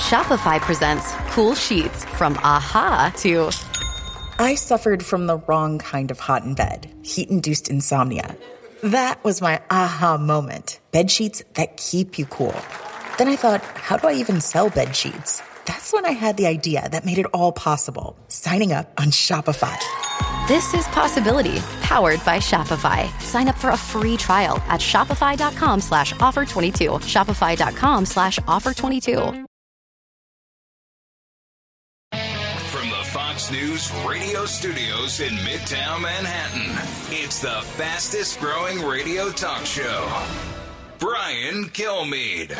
Shopify presents cool sheets from aha to... I suffered from the wrong kind of hot in bed, heat-induced insomnia. That was my aha moment. Bed sheets that keep you cool. Then I thought, how do I even sell bed sheets? That's when I had the idea that made it all possible. Signing up on Shopify. This is Possibility, powered by Shopify. Sign up for a free trial at shopify.com/offer22. Shopify.com/offer22. From the Fox News radio studios in Midtown Manhattan, it's the fastest growing radio talk show. Brian Kilmeade.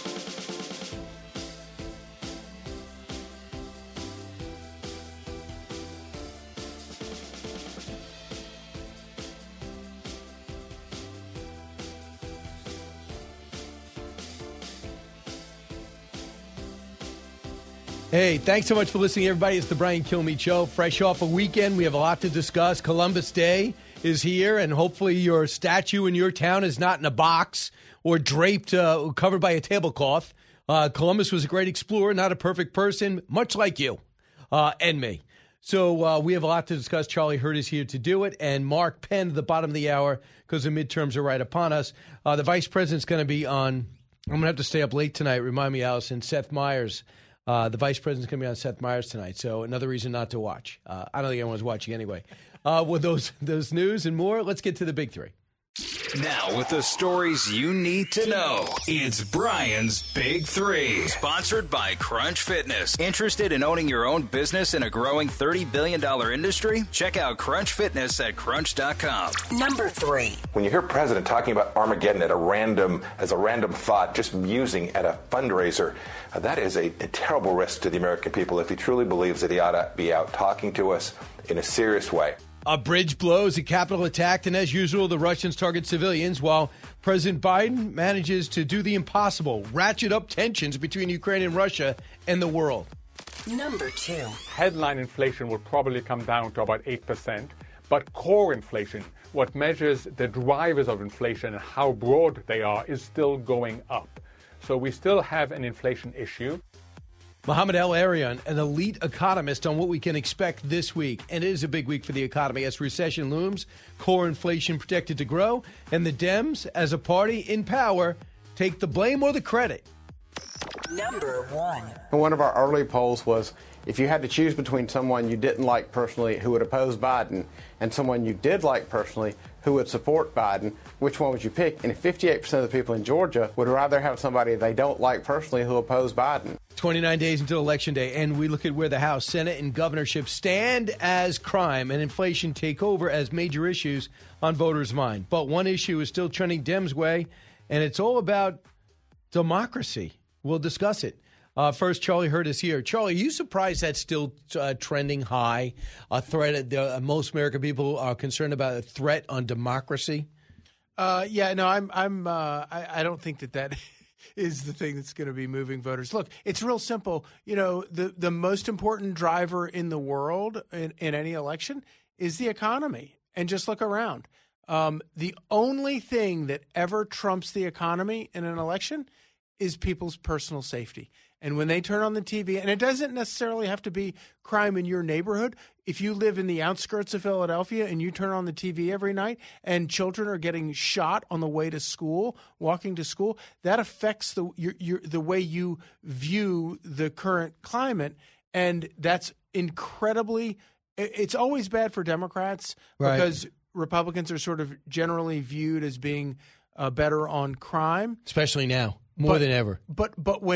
Hey, thanks so much for listening, everybody. It's the Brian Kilmeade Show. Fresh off a weekend, we have a lot to discuss. Columbus Day is here, and hopefully your statue in your town is not in a box or draped, covered by a tablecloth. Columbus was a great explorer, not a perfect person, much like you and me. So we have a lot to discuss. Charlie Hurt is here to do it, and Mark Penn at the bottom of the hour because the midterms are right upon us. The vice president's going to be on. I'm going to have to stay up late tonight. Remind me, Allison, Seth Meyers. The vice president's going to be on Seth Meyers tonight, so another reason not to watch. I don't think anyone's watching anyway. With those news and more, let's get to the big three. Now, with the stories you need to know, it's Brian's Big Three. Sponsored by Crunch Fitness. Interested in owning your own business in a growing $30 billion industry? Check out Crunch Fitness at crunch.com. Number 3. When you hear President talking about Armageddon as a random thought, just musing at a fundraiser, that is a terrible risk to the American people if he truly believes that he ought to be out talking to us in a serious way. A bridge blows, a Capitol attacked, and as usual, the Russians target civilians while President Biden manages to do the impossible, ratchet up tensions between Ukraine and Russia and the world. Number 2. Headline inflation will probably come down to about 8%, but core inflation, what measures the drivers of inflation and how broad they are, is still going up. So we still have an inflation issue. Mohamed El-Erian, an elite economist, on what we can expect this week. And it is a big week for the economy as recession looms, core inflation projected to grow, and the Dems, as a party in power, take the blame or the credit. Number 1. One of our early polls was if you had to choose between someone you didn't like personally who would oppose Biden and someone you did like personally who would support Biden, which one would you pick? And 58% of the people in Georgia would rather have somebody they don't like personally who oppose Biden. 29 days until Election Day, and we look at where the House, Senate, and governorship stand as crime and inflation take over as major issues on voters' mind. But one issue is still trending Dems' way, and it's all about democracy. We'll discuss it. First, Charlie Hurt is here. Charlie, are you surprised that's still trending high? A threat. Most American people are concerned about a threat on democracy. I don't think that is the thing that's going to be moving voters. Look, it's real simple. You know, the most important driver in the world in any election is the economy. And just look around. The only thing that ever trumps the economy in an election is people's personal safety. And when they turn on the TV, and it doesn't necessarily have to be crime in your neighborhood. If you live in the outskirts of Philadelphia and you turn on the TV every night and children are getting shot on the way to school, walking to school, that affects the way you view the current climate. And that's incredibly – it's always bad for Democrats because Republicans are sort of generally viewed as being better on crime. Especially now. More than ever. But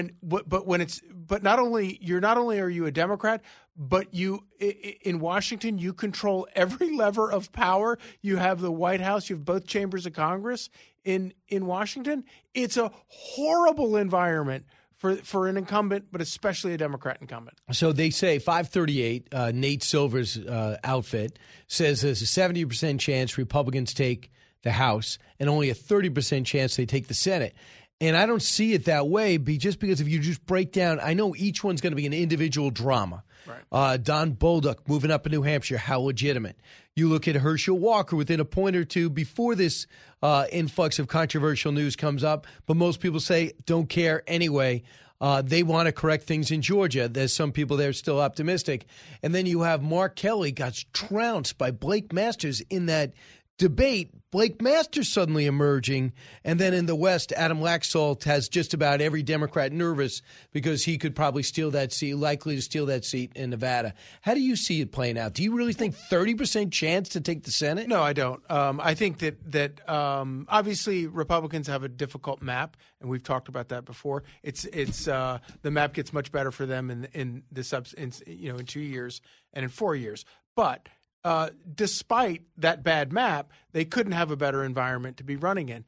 not only are you a Democrat, but you in Washington you control every lever of power. You have the White House, you have both chambers of Congress in Washington. It's a horrible environment for an incumbent, but especially a Democrat incumbent. So they say 538, Nate Silver's outfit says there's a 70% chance Republicans take the House and only a 30% chance they take the Senate. And I don't see it that way just because if you just break down, I know each one's going to be an individual drama. Right. Don Bolduc moving up in New Hampshire, how legitimate. You look at Herschel Walker within a point or two before this influx of controversial news comes up, but most people say don't care anyway. They want to correct things in Georgia. There's some people there still optimistic. And then you have Mark Kelly got trounced by Blake Masters in that debate. Blake Masters suddenly emerging. And then in the West, Adam Laxalt has just about every Democrat nervous because he could probably steal that seat, likely to steal that seat in Nevada. How do you see it playing out? Do you really think 30% chance to take the Senate? No, I don't. I think that obviously Republicans have a difficult map, and we've talked about that before. It's the map gets much better for them in 2 years and in 4 years. But despite that bad map, they couldn't have a better environment to be running in.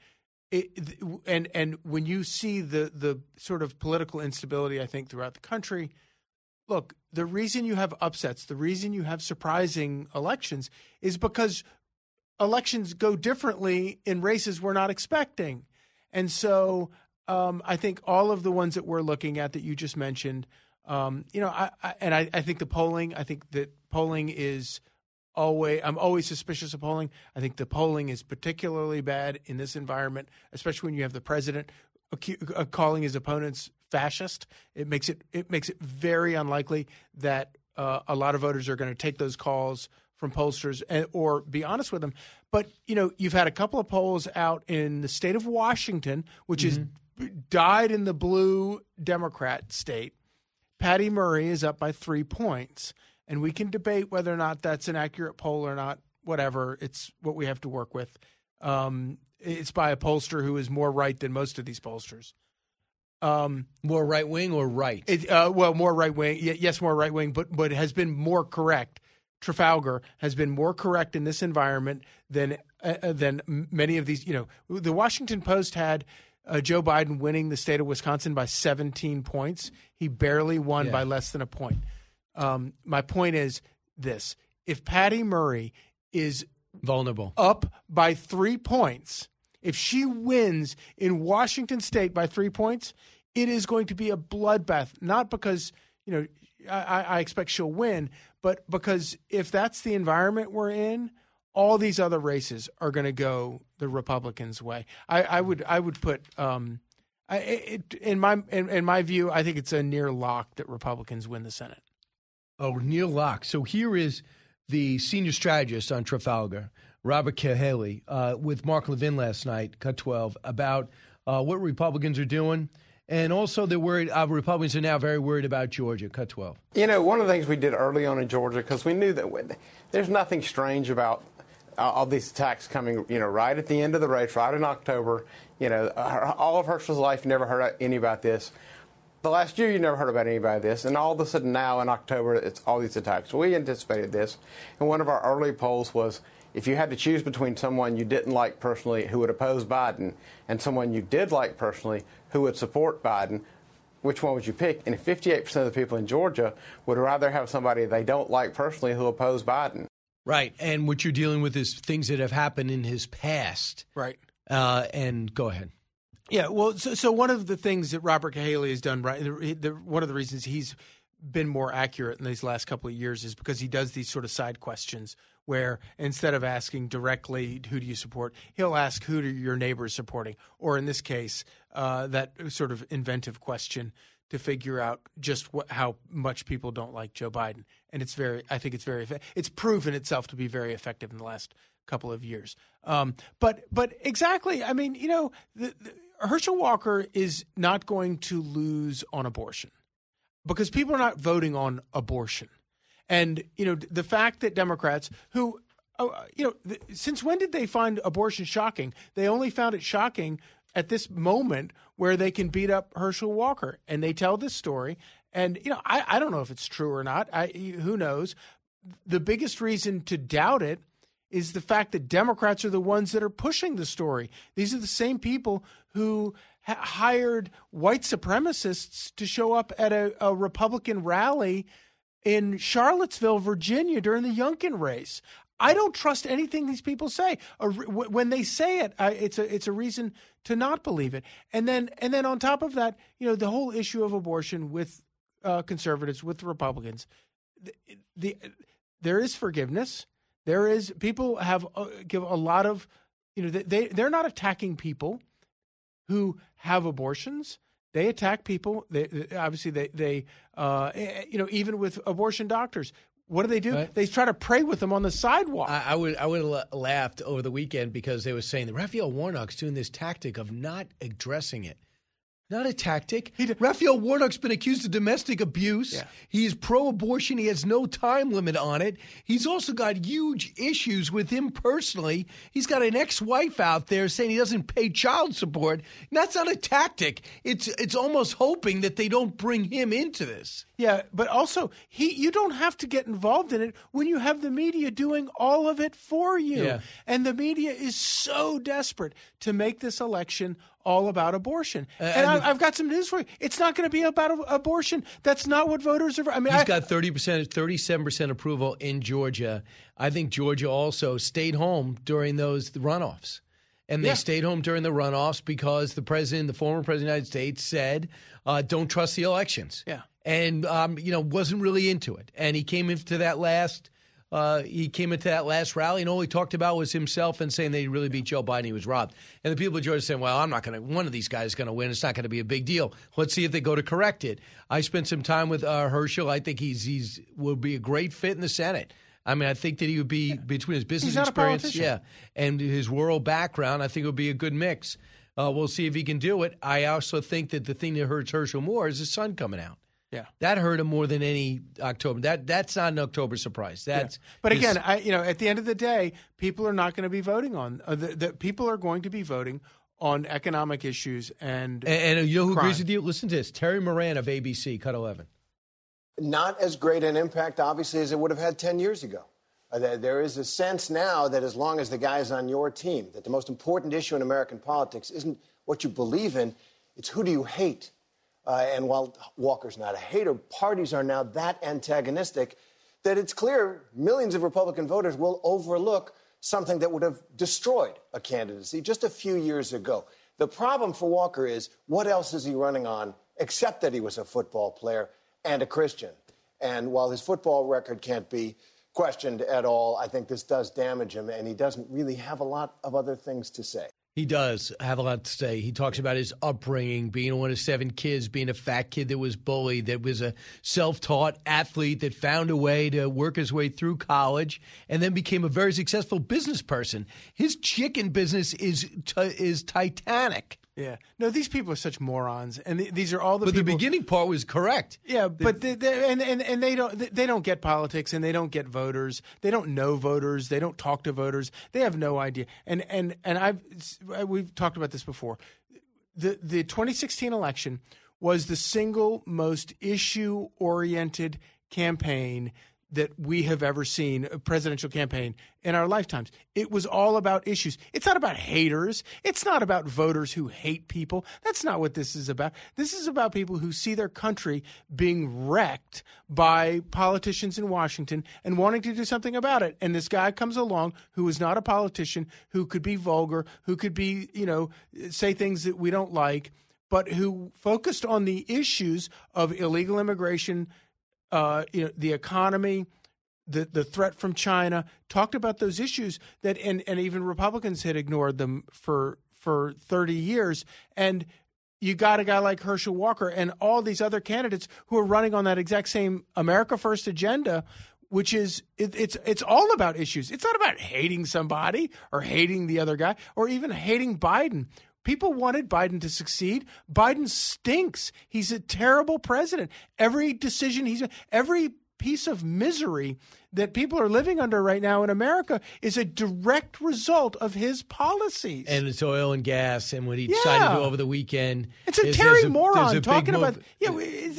And when you see the sort of political instability, I think, throughout the country, look, the reason you have upsets, the reason you have surprising elections is because elections go differently in races we're not expecting. And so I think all of the ones that we're looking at that you just mentioned, I think I think that polling is I'm always suspicious of polling. I think the polling is particularly bad in this environment, especially when you have the president calling his opponents fascist. It makes it very unlikely that a lot of voters are going to take those calls from pollsters or be honest with them. But, you've had a couple of polls out in the state of Washington, which is dyed in the blue Democrat state. Patty Murray is up by 3 points. And we can debate whether or not that's an accurate poll or not, whatever. It's what we have to work with. It's by a pollster who is more right than most of these pollsters. More right-wing or right? More right-wing. Yes, more right-wing, but has been more correct. Trafalgar has been more correct in this environment than many of these. The Washington Post had Joe Biden winning the state of Wisconsin by 17 points. He barely won by less than a point. My point is this. If Patty Murray is vulnerable up by 3 points, if she wins in Washington State by 3 points, it is going to be a bloodbath. Not because, I expect she'll win, but because if that's the environment we're in, all these other races are going to go the Republicans' way. I would put in my view, I think it's a near lock that Republicans win the Senate. Oh, near lock. So here is the senior strategist on Trafalgar, Robert Cahaly, with Mark Levin last night, Cut 12, about what Republicans are doing. And also they're worried, Republicans are now very worried about Georgia, Cut 12. One of the things we did early on in Georgia, because we knew that there's nothing strange about all these attacks coming, right at the end of the race, right in October. All of Herschel's life, never heard any about this. The last year, you never heard about any about this, and all of a sudden now in October, it's all these attacks. We anticipated this, and one of our early polls was if you had to choose between someone you didn't like personally who would oppose Biden and someone you did like personally who would support Biden, which one would you pick? And 58% of the people in Georgia would rather have somebody they don't like personally who oppose Biden. Right, and what you're dealing with is things that have happened in his past. Right. And go ahead. Yeah, well, so one of the things that Robert Cahaly has done right, one of the reasons he's been more accurate in these last couple of years is because he does these sort of side questions where instead of asking directly who do you support, he'll ask who do your neighbors supporting, or in this case, that sort of inventive question to figure out just how much people don't like Joe Biden, and it's proven itself to be very effective in the last couple of years. But exactly, I mean, Herschel Walker is not going to lose on abortion because people are not voting on abortion. And, the fact that Democrats who, since when did they find abortion shocking? They only found it shocking at this moment where they can beat up Herschel Walker. And they tell this story. And, I don't know if it's true or not. Who knows? The biggest reason to doubt it is the fact that Democrats are the ones that are pushing the story. These are the same people who hired white supremacists to show up at a Republican rally in Charlottesville, Virginia during the Youngkin race. I don't trust anything these people say. When they say it, it's a reason to not believe it. And then on top of that, the whole issue of abortion with conservatives, with Republicans, there is forgiveness. There is people give a lot of they're not attacking people who have abortions. they attack people. Obviously, even with abortion doctors. What do? Right. They try to pray with them on the sidewalk. I would have laughed over the weekend because they were saying that Raphael Warnock's doing this tactic of not addressing it. Not a tactic. Raphael Warnock's been accused of domestic abuse. Yeah. He is pro-abortion. He has no time limit on it. He's also got huge issues with him personally. He's got an ex-wife out there saying he doesn't pay child support. And that's not a tactic. It's almost hoping that they don't bring him into this. Yeah, but also you don't have to get involved in it when you have the media doing all of it for you. Yeah. And the media is so desperate to make this election all about abortion. I've got some news for you. It's not going to be about abortion. That's not what voters are. He's got 37% approval in Georgia. I think Georgia also stayed home during those runoffs. And they stayed home during the runoffs because the former president of the United States said, don't trust the elections. Yeah. And, wasn't really into it. And he came into that last rally, and all he talked about was himself and saying that he really beat Joe Biden. He was robbed. And the people of Georgia saying, well, one of these guys is going to win. It's not going to be a big deal. Let's see if they go to correct it. I spent some time with Herschel. I think he's will be a great fit in the Senate. I mean, I think that he would be, between his business experience and his rural background, I think it would be a good mix. We'll see if he can do it. I also think that the thing that hurts Herschel more is his son coming out. Yeah, that hurt him more than any October. That's not an October surprise. But again, at the end of the day, people are not going to be voting on people are going to be voting on economic issues and you know who agrees with you? Listen to this: Terry Moran of ABC, Cut 11. Not as great an impact, obviously, as it would have had 10 years ago. There is a sense now that as long as the guy is on your team, that the most important issue in American politics isn't what you believe in, it's who do you hate. And while Walker's not a hater, parties are now that antagonistic that it's clear millions of Republican voters will overlook something that would have destroyed a candidacy just a few years ago. The problem for Walker is, what else is he running on except that he was a football player and a Christian? And while his football record can't be questioned at all, I think this does damage him, and he doesn't really have a lot of other things to say. He does have a lot to say. He talks about his upbringing, being one of 7 kids, being a fat kid that was bullied, that was a self-taught athlete that found a way to work his way through college and then became a very successful business person. His chicken business is titanic. Yeah. No, these people are such morons, and these are all the people. But the beginning part was correct. Yeah, but they don't get politics, and they don't get voters. They don't know voters. They don't talk to voters. They have no idea. And we've talked about this before. The 2016 election was the single most issue-oriented campaign that we have ever seen, a presidential campaign in our lifetimes. It was all about issues. It's not about haters. It's not about voters who hate people. That's not what this is about. This is about people who see their country being wrecked by politicians in Washington and wanting to do something about it. And this guy comes along who is not a politician, who could be vulgar, who could be, say things that we don't like, but who focused on the issues of illegal immigration, the economy, the threat from China, talked about those issues that, and even Republicans had ignored them for 30 years. And you got a guy like Herschel Walker and all these other candidates who are running on that exact same America First agenda, which is it's all about issues. It's not about hating somebody or hating the other guy or even hating Biden. People wanted Biden to succeed. Biden stinks. He's a terrible president. Every decision every piece of misery that people are living under right now in America is a direct result of his policies. And it's oil and gas, and what he decided to do over the weekend. It's a Terry moron talking about. Yeah,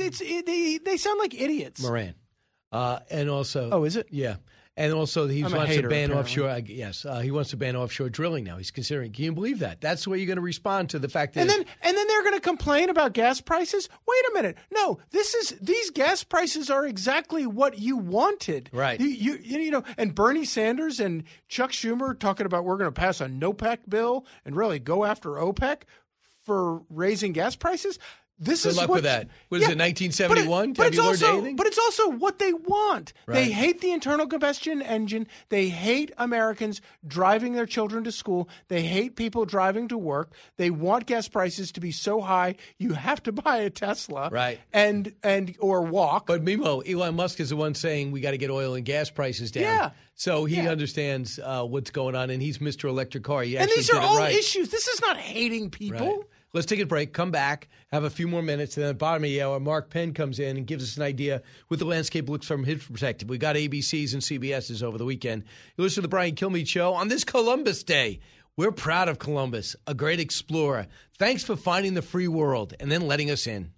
they sound like idiots. Moran, and also. Oh, is it? Yeah. And also, he wants to ban offshore. Yes, he wants to ban offshore drilling now. He's considering. Can you believe that? That's the way you're going to respond to the fact that. And then they're going to complain about gas prices. Wait a minute. No, these gas prices are exactly what you wanted. Right. And Bernie Sanders and Chuck Schumer talking about we're going to pass a NOPEC bill and really go after OPEC for raising gas prices. This Good is luck what, with that. What is it, 1971? But Have you learned also, anything? But it's also what they want. Right. They hate the internal combustion engine. They hate Americans driving their children to school. They hate people driving to work. They want gas prices to be so high you have to buy a Tesla, right? And or walk. But meanwhile, Elon Musk is the one saying we got to get oil and gas prices down. Yeah. So he understands what's going on, and he's Mr. Electric Car. And these are all issues. This is not hating people. Right. Let's take a break, come back, have a few more minutes, and then at the bottom of the hour, Mark Penn comes in and gives us an idea what the landscape looks from his perspective. We got ABCs and CBSs over the weekend. You listen to the Brian Kilmeade Show on this Columbus Day. We're proud of Columbus, a great explorer. Thanks for finding the free world and then letting us in.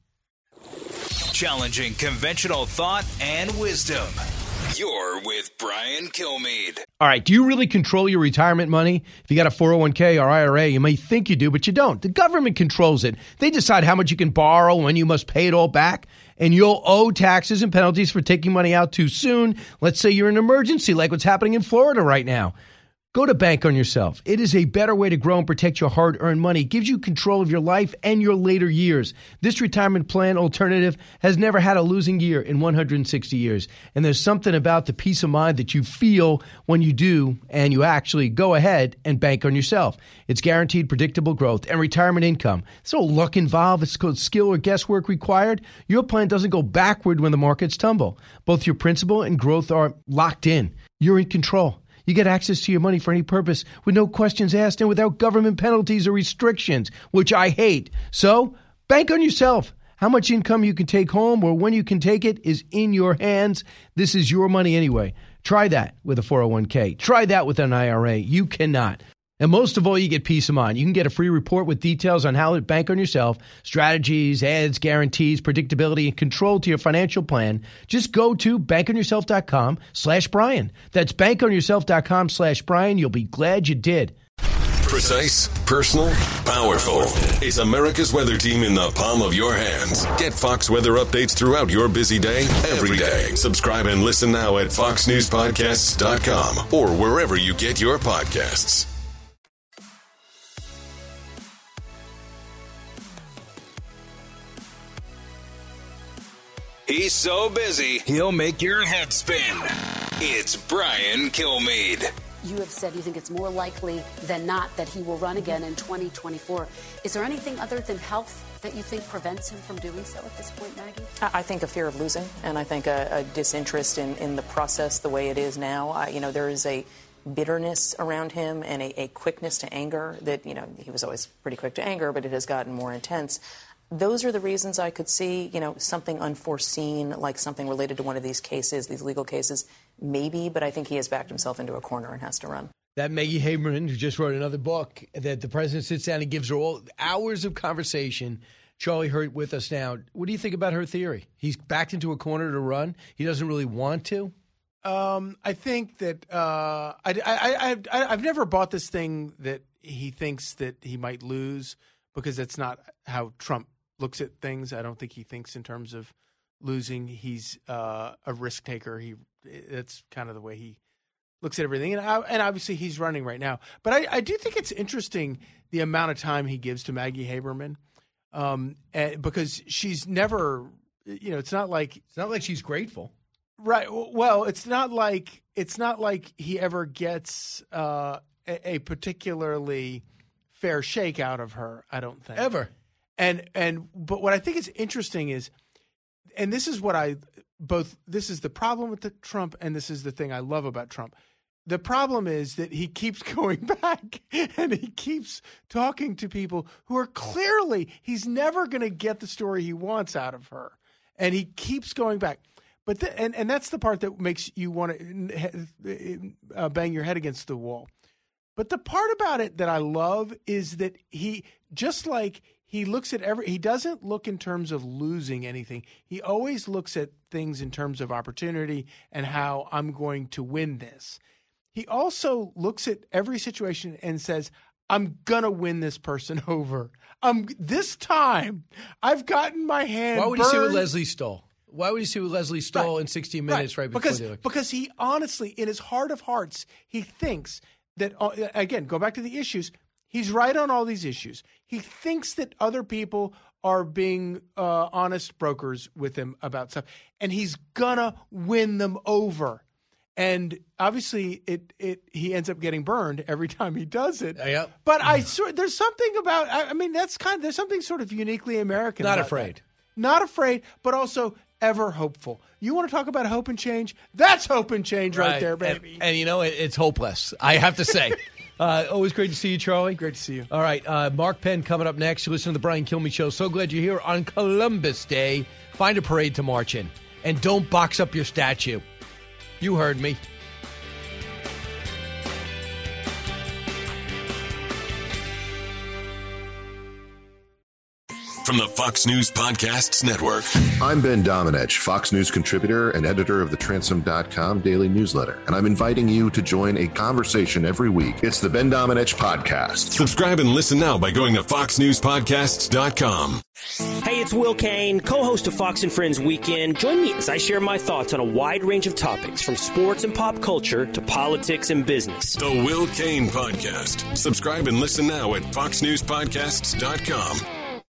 Challenging conventional thought and wisdom. You're with Brian Kilmeade. All right, do you really control your retirement money? If you got a 401k or IRA, you may think you do, but you don't. The government controls it. They decide how much you can borrow, when you must pay it all back, and you'll owe taxes and penalties for taking money out too soon. Let's say you're in an emergency, like what's happening in Florida right now. Go to Bank on Yourself. It is a better way to grow and protect your hard-earned money. It gives you control of your life and your later years. This retirement plan alternative has never had a losing year in 160 years. And there's something about the peace of mind that you feel when you do and you actually go ahead and bank on yourself. It's guaranteed predictable growth and retirement income. There's no luck involved. It's called skill or guesswork required. Your plan doesn't go backward when the markets tumble. Both your principal and growth are locked in. You're in control. You get access to your money for any purpose with no questions asked and without government penalties or restrictions, which I hate. So, bank on yourself. How much income you can take home or when you can take it is in your hands. This is your money anyway. Try that with a 401k. Try that with an IRA. You cannot. And most of all, you get peace of mind. You can get a free report with details on how to bank on yourself, strategies, ads, guarantees, predictability, and control to your financial plan. Just go to bankonyourself.com/Brian. That's bankonyourself.com/Brian. You'll be glad you did. Precise, personal, powerful. It's America's weather team in the palm of your hands. Get Fox weather updates throughout your busy day, every day. Subscribe and listen now at foxnewspodcasts.com or wherever you get your podcasts. He's so busy, he'll make your head spin. It's Brian Kilmeade. You have said you think it's more likely than not that he will run again in 2024. Is there anything other than health that you think prevents him from doing so at this point, Maggie? I think a fear of losing, and I think a disinterest in the process the way it is now. There is a bitterness around him and a quickness to anger that, he was always pretty quick to anger, but it has gotten more intense. Those are the reasons I could see, something unforeseen, like something related to one of these cases, these legal cases, maybe, but I think he has backed himself into a corner and has to run. That Maggie Haberman, who just wrote another book, that the president sits down and gives her all hours of conversation. Charlie Hurt with us now. What do you think about her theory? He's backed into a corner to run. He doesn't really want to. I think that I've never bought this thing that he thinks that he might lose, because that's not how Trump looks at things. I don't think he thinks in terms of losing. He's a risk taker. That's kind of the way he looks at everything. And obviously he's running right now. But I do think it's interesting the amount of time he gives to Maggie Haberman, because she's never, it's not like she's grateful. Right. Well, it's not like he ever gets a particularly fair shake out of her, I don't think. Ever. But what I think is interesting is, and this is this is the problem with Trump, and this is the thing I love about Trump. The problem is that he keeps going back and he keeps talking to people who are clearly, he's never going to get the story he wants out of her. And he keeps going back. But and that's the part that makes you want to bang your head against the wall. But the part about it that I love is that he, just like he looks at he doesn't look in terms of losing anything. He always looks at things in terms of opportunity and how I'm going to win this. He also looks at every situation and says, I'm going to win this person over. This time, I've gotten my hand Why would burned. he see what Leslie stole? Why would he see what Leslie stole in 60 Minutes right before the election? Because he honestly, in his heart of hearts, he thinks that, again, go back to the issues. He's right on all these issues. He thinks that other people are being honest brokers with him about stuff, and he's gonna win them over. And obviously, he ends up getting burned every time he does it. Yep. But there's something about. I mean, there's something sort of uniquely American. Not about afraid. that. Not afraid, but also ever hopeful. You want to talk about hope and change? That's hope and change right there, baby. And you know, it's hopeless, I have to say. Always great to see you, Charlie. Great to see you. All right, Mark Penn coming up next. You listen to the Brian Kilmeade Show. So glad you're here on Columbus Day. Find a parade to march in. And don't box up your statue. You heard me. From the Fox News Podcasts Network. I'm Ben Domenech, Fox News contributor and editor of the Transom.com daily newsletter, and I'm inviting you to join a conversation every week. It's the Ben Domenech Podcast. Subscribe and listen now by going to foxnewspodcasts.com. Hey, it's Will Kane, co-host of Fox and Friends Weekend. Join me as I share my thoughts on a wide range of topics, from sports and pop culture to politics and business. The Will Kane Podcast. Subscribe and listen now at foxnewspodcasts.com.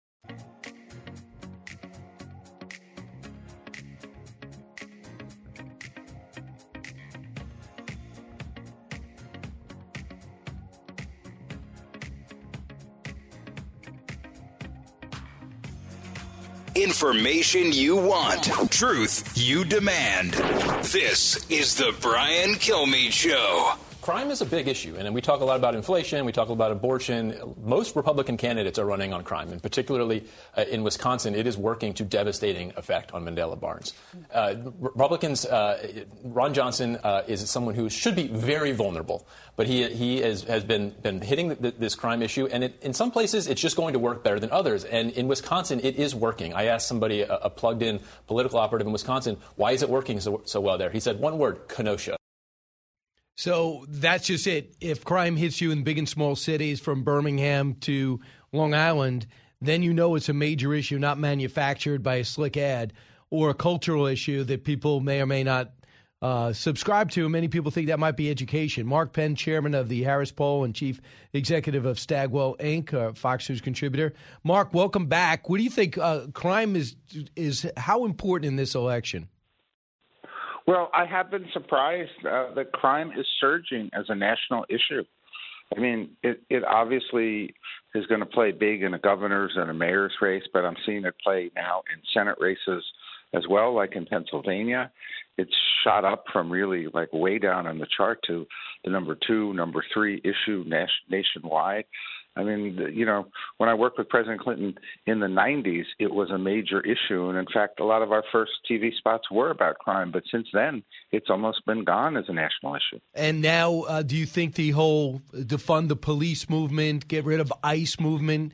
Information you want. Truth you demand. This is the Brian Kilmeade Show. Crime is a big issue, and we talk a lot about inflation, we talk about abortion. Most Republican candidates are running on crime, and particularly in Wisconsin, it is working to devastating effect on Mandela Barnes. Republicans, Ron Johnson is someone who should be very vulnerable, but he has been hitting this crime issue, and in some places it's just going to work better than others. And in Wisconsin, it is working. I asked somebody, a plugged-in political operative in Wisconsin, why is it working so well there? He said one word: Kenosha. So that's just it. If crime hits you in big and small cities from Birmingham to Long Island, then you know it's a major issue, not manufactured by a slick ad, or a cultural issue that people may or may not subscribe to. Many people think that might be education. Mark Penn, chairman of the Harris Poll and chief executive of Stagwell Inc., Fox News contributor. Mark, welcome back. What do you think crime is how important in this election? Well, I have been surprised that crime is surging as a national issue. I mean, it obviously is going to play big in a governor's and a mayor's race, but I'm seeing it play now in Senate races as well, like in Pennsylvania. It's shot up from really like way down on the chart to the number 2, number 3 issue nationwide. I mean, you know, when I worked with President Clinton in the 90s, it was a major issue. And in fact, a lot of our first TV spots were about crime. But since then, it's almost been gone as a national issue. And now, do you think the whole defund the police movement, get rid of ICE movement,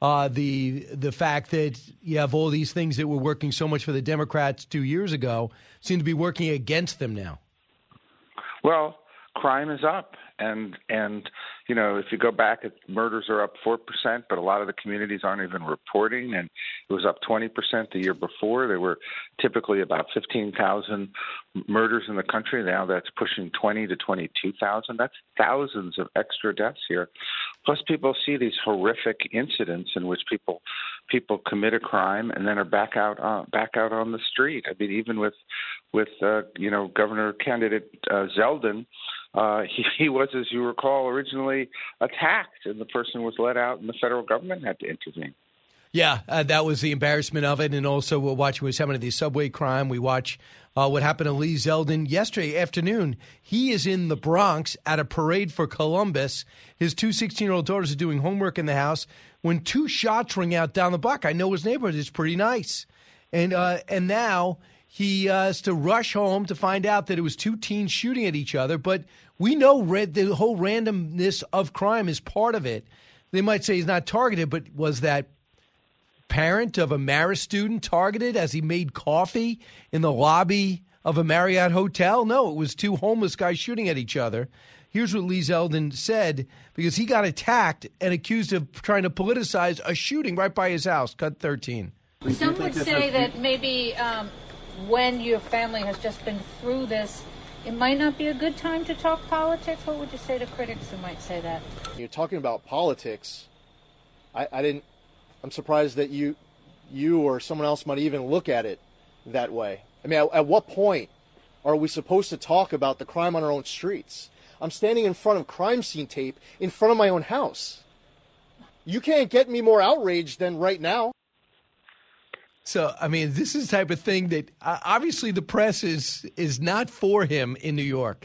the fact that you have all these things that were working so much for the Democrats 2 years ago seem to be working against them now? Well, crime is up. And you know, if you go back, murders are up 4%, but a lot of the communities aren't even reporting, and it was up 20% the year before. There were typically about 15,000 murders in the country. Now that's pushing 20 to 22,000. That's thousands of extra deaths here. Plus, people see these horrific incidents in which people commit a crime and then are back out on the street. I mean, even with you know, governor candidate Zeldin. He was, as you recall, originally attacked, and the person was let out, and the federal government had to intervene. Yeah, that was the embarrassment of it, and also we're watching what's happening to the subway crime. We watch what happened to Lee Zeldin yesterday afternoon. He is in the Bronx at a parade for Columbus. His 2 16-year-old daughters are doing homework in the house when 2 shots ring out down the block. I know his neighborhood is pretty nice, and now he has to rush home to find out that it was 2 teens shooting at each other. But we know the whole randomness of crime is part of it. They might say he's not targeted, but was that parent of a Marist student targeted as he made coffee in the lobby of a Marriott hotel? No, it was 2 homeless guys shooting at each other. Here's what Lee Zeldin said, because he got attacked and accused of trying to politicize a shooting right by his house. Cut 13. Some would say that maybe when your family has just been through this, it might not be a good time to talk politics. What would you say to critics who might say that? You're talking about politics. I'm surprised that you you or someone else might even look at it that way. I mean, at what point are we supposed to talk about the crime on our own streets? I'm standing in front of crime scene tape in front of my own house. You can't get me more outraged than right now. So, I mean, this is the type of thing that obviously the press is not for him in New York.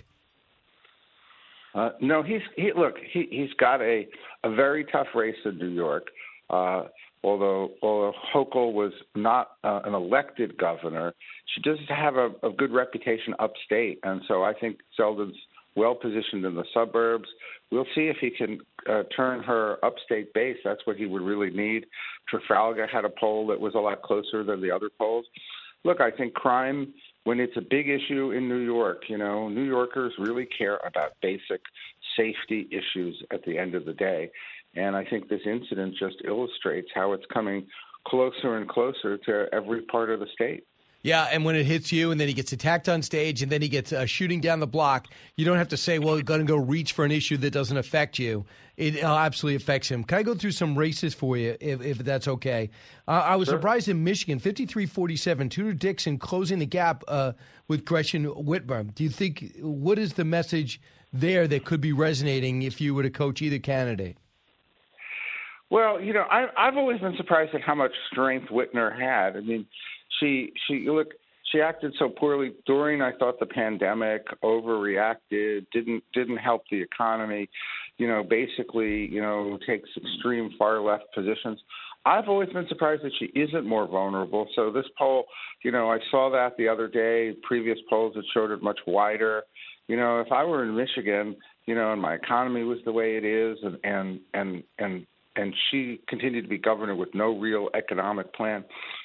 No, he's got a very tough race in New York. Although Hochul was not an elected governor, she does have a good reputation upstate, and so I think Zeldin's well positioned in the suburbs. We'll see if he can turn her upstate base. That's what he would really need. Trafalgar had a poll that was a lot closer than the other polls. Look, I think crime, when it's a big issue in New York, New Yorkers really care about basic safety issues at the end of the day. And I think this incident just illustrates how it's coming closer and closer to every part of the state. Yeah, and when it hits you and then he gets attacked on stage and then he gets shooting down the block, you don't have to say, well, you're going to go reach for an issue that doesn't affect you. It absolutely affects him. Can I go through some races for you, if that's okay? I was surprised in Michigan, 53-47, Tudor Dixon closing the gap with Gretchen Whitmer. Do you think, what is the message there that could be resonating if you were to coach either candidate? Well, I've always been surprised at how much strength Whitmer had. I mean, she acted so poorly during, I thought, the pandemic, overreacted, didn't help the economy, basically, takes extreme far left positions. I've always been surprised that she isn't more vulnerable. So this poll, I saw that the other day. Previous polls that showed it much wider. If I were in Michigan, and my economy was the way it is, and she continued to be governor with no real economic plan,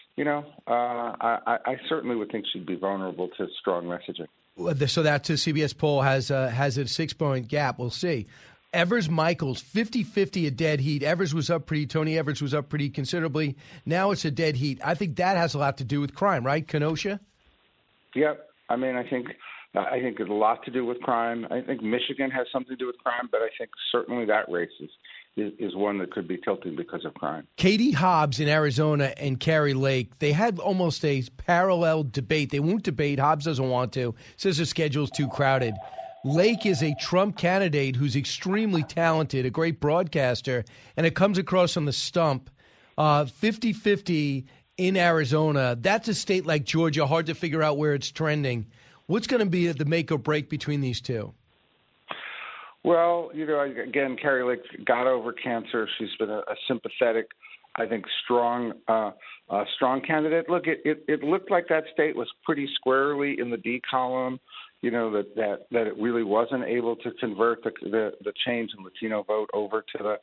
I certainly would think she'd be vulnerable to strong messaging. So that CBS poll has a 6-point gap. We'll see. Evers-Michaels, 50-50 a dead heat. Tony Evers was up pretty considerably. Now it's a dead heat. I think that has a lot to do with crime, right, Kenosha? Yep. I mean, I think it's a lot to do with crime. I think Michigan has something to do with crime, but I think certainly that race is one that could be tilting because of crime. Katie Hobbs in Arizona and Kari Lake, they had almost a parallel debate. They won't debate. Hobbs doesn't want to. Says the schedule's too crowded. Lake is a Trump candidate who's extremely talented, a great broadcaster, and it comes across on the stump. 50-50 in Arizona. That's a state like Georgia, hard to figure out where it's trending. What's going to be the make or break between these two? Well, again, Kari Lake got over cancer. She's been a sympathetic, I think, strong candidate. Look, it looked like that state was pretty squarely in the D column. That it really wasn't able to convert the change in Latino vote over to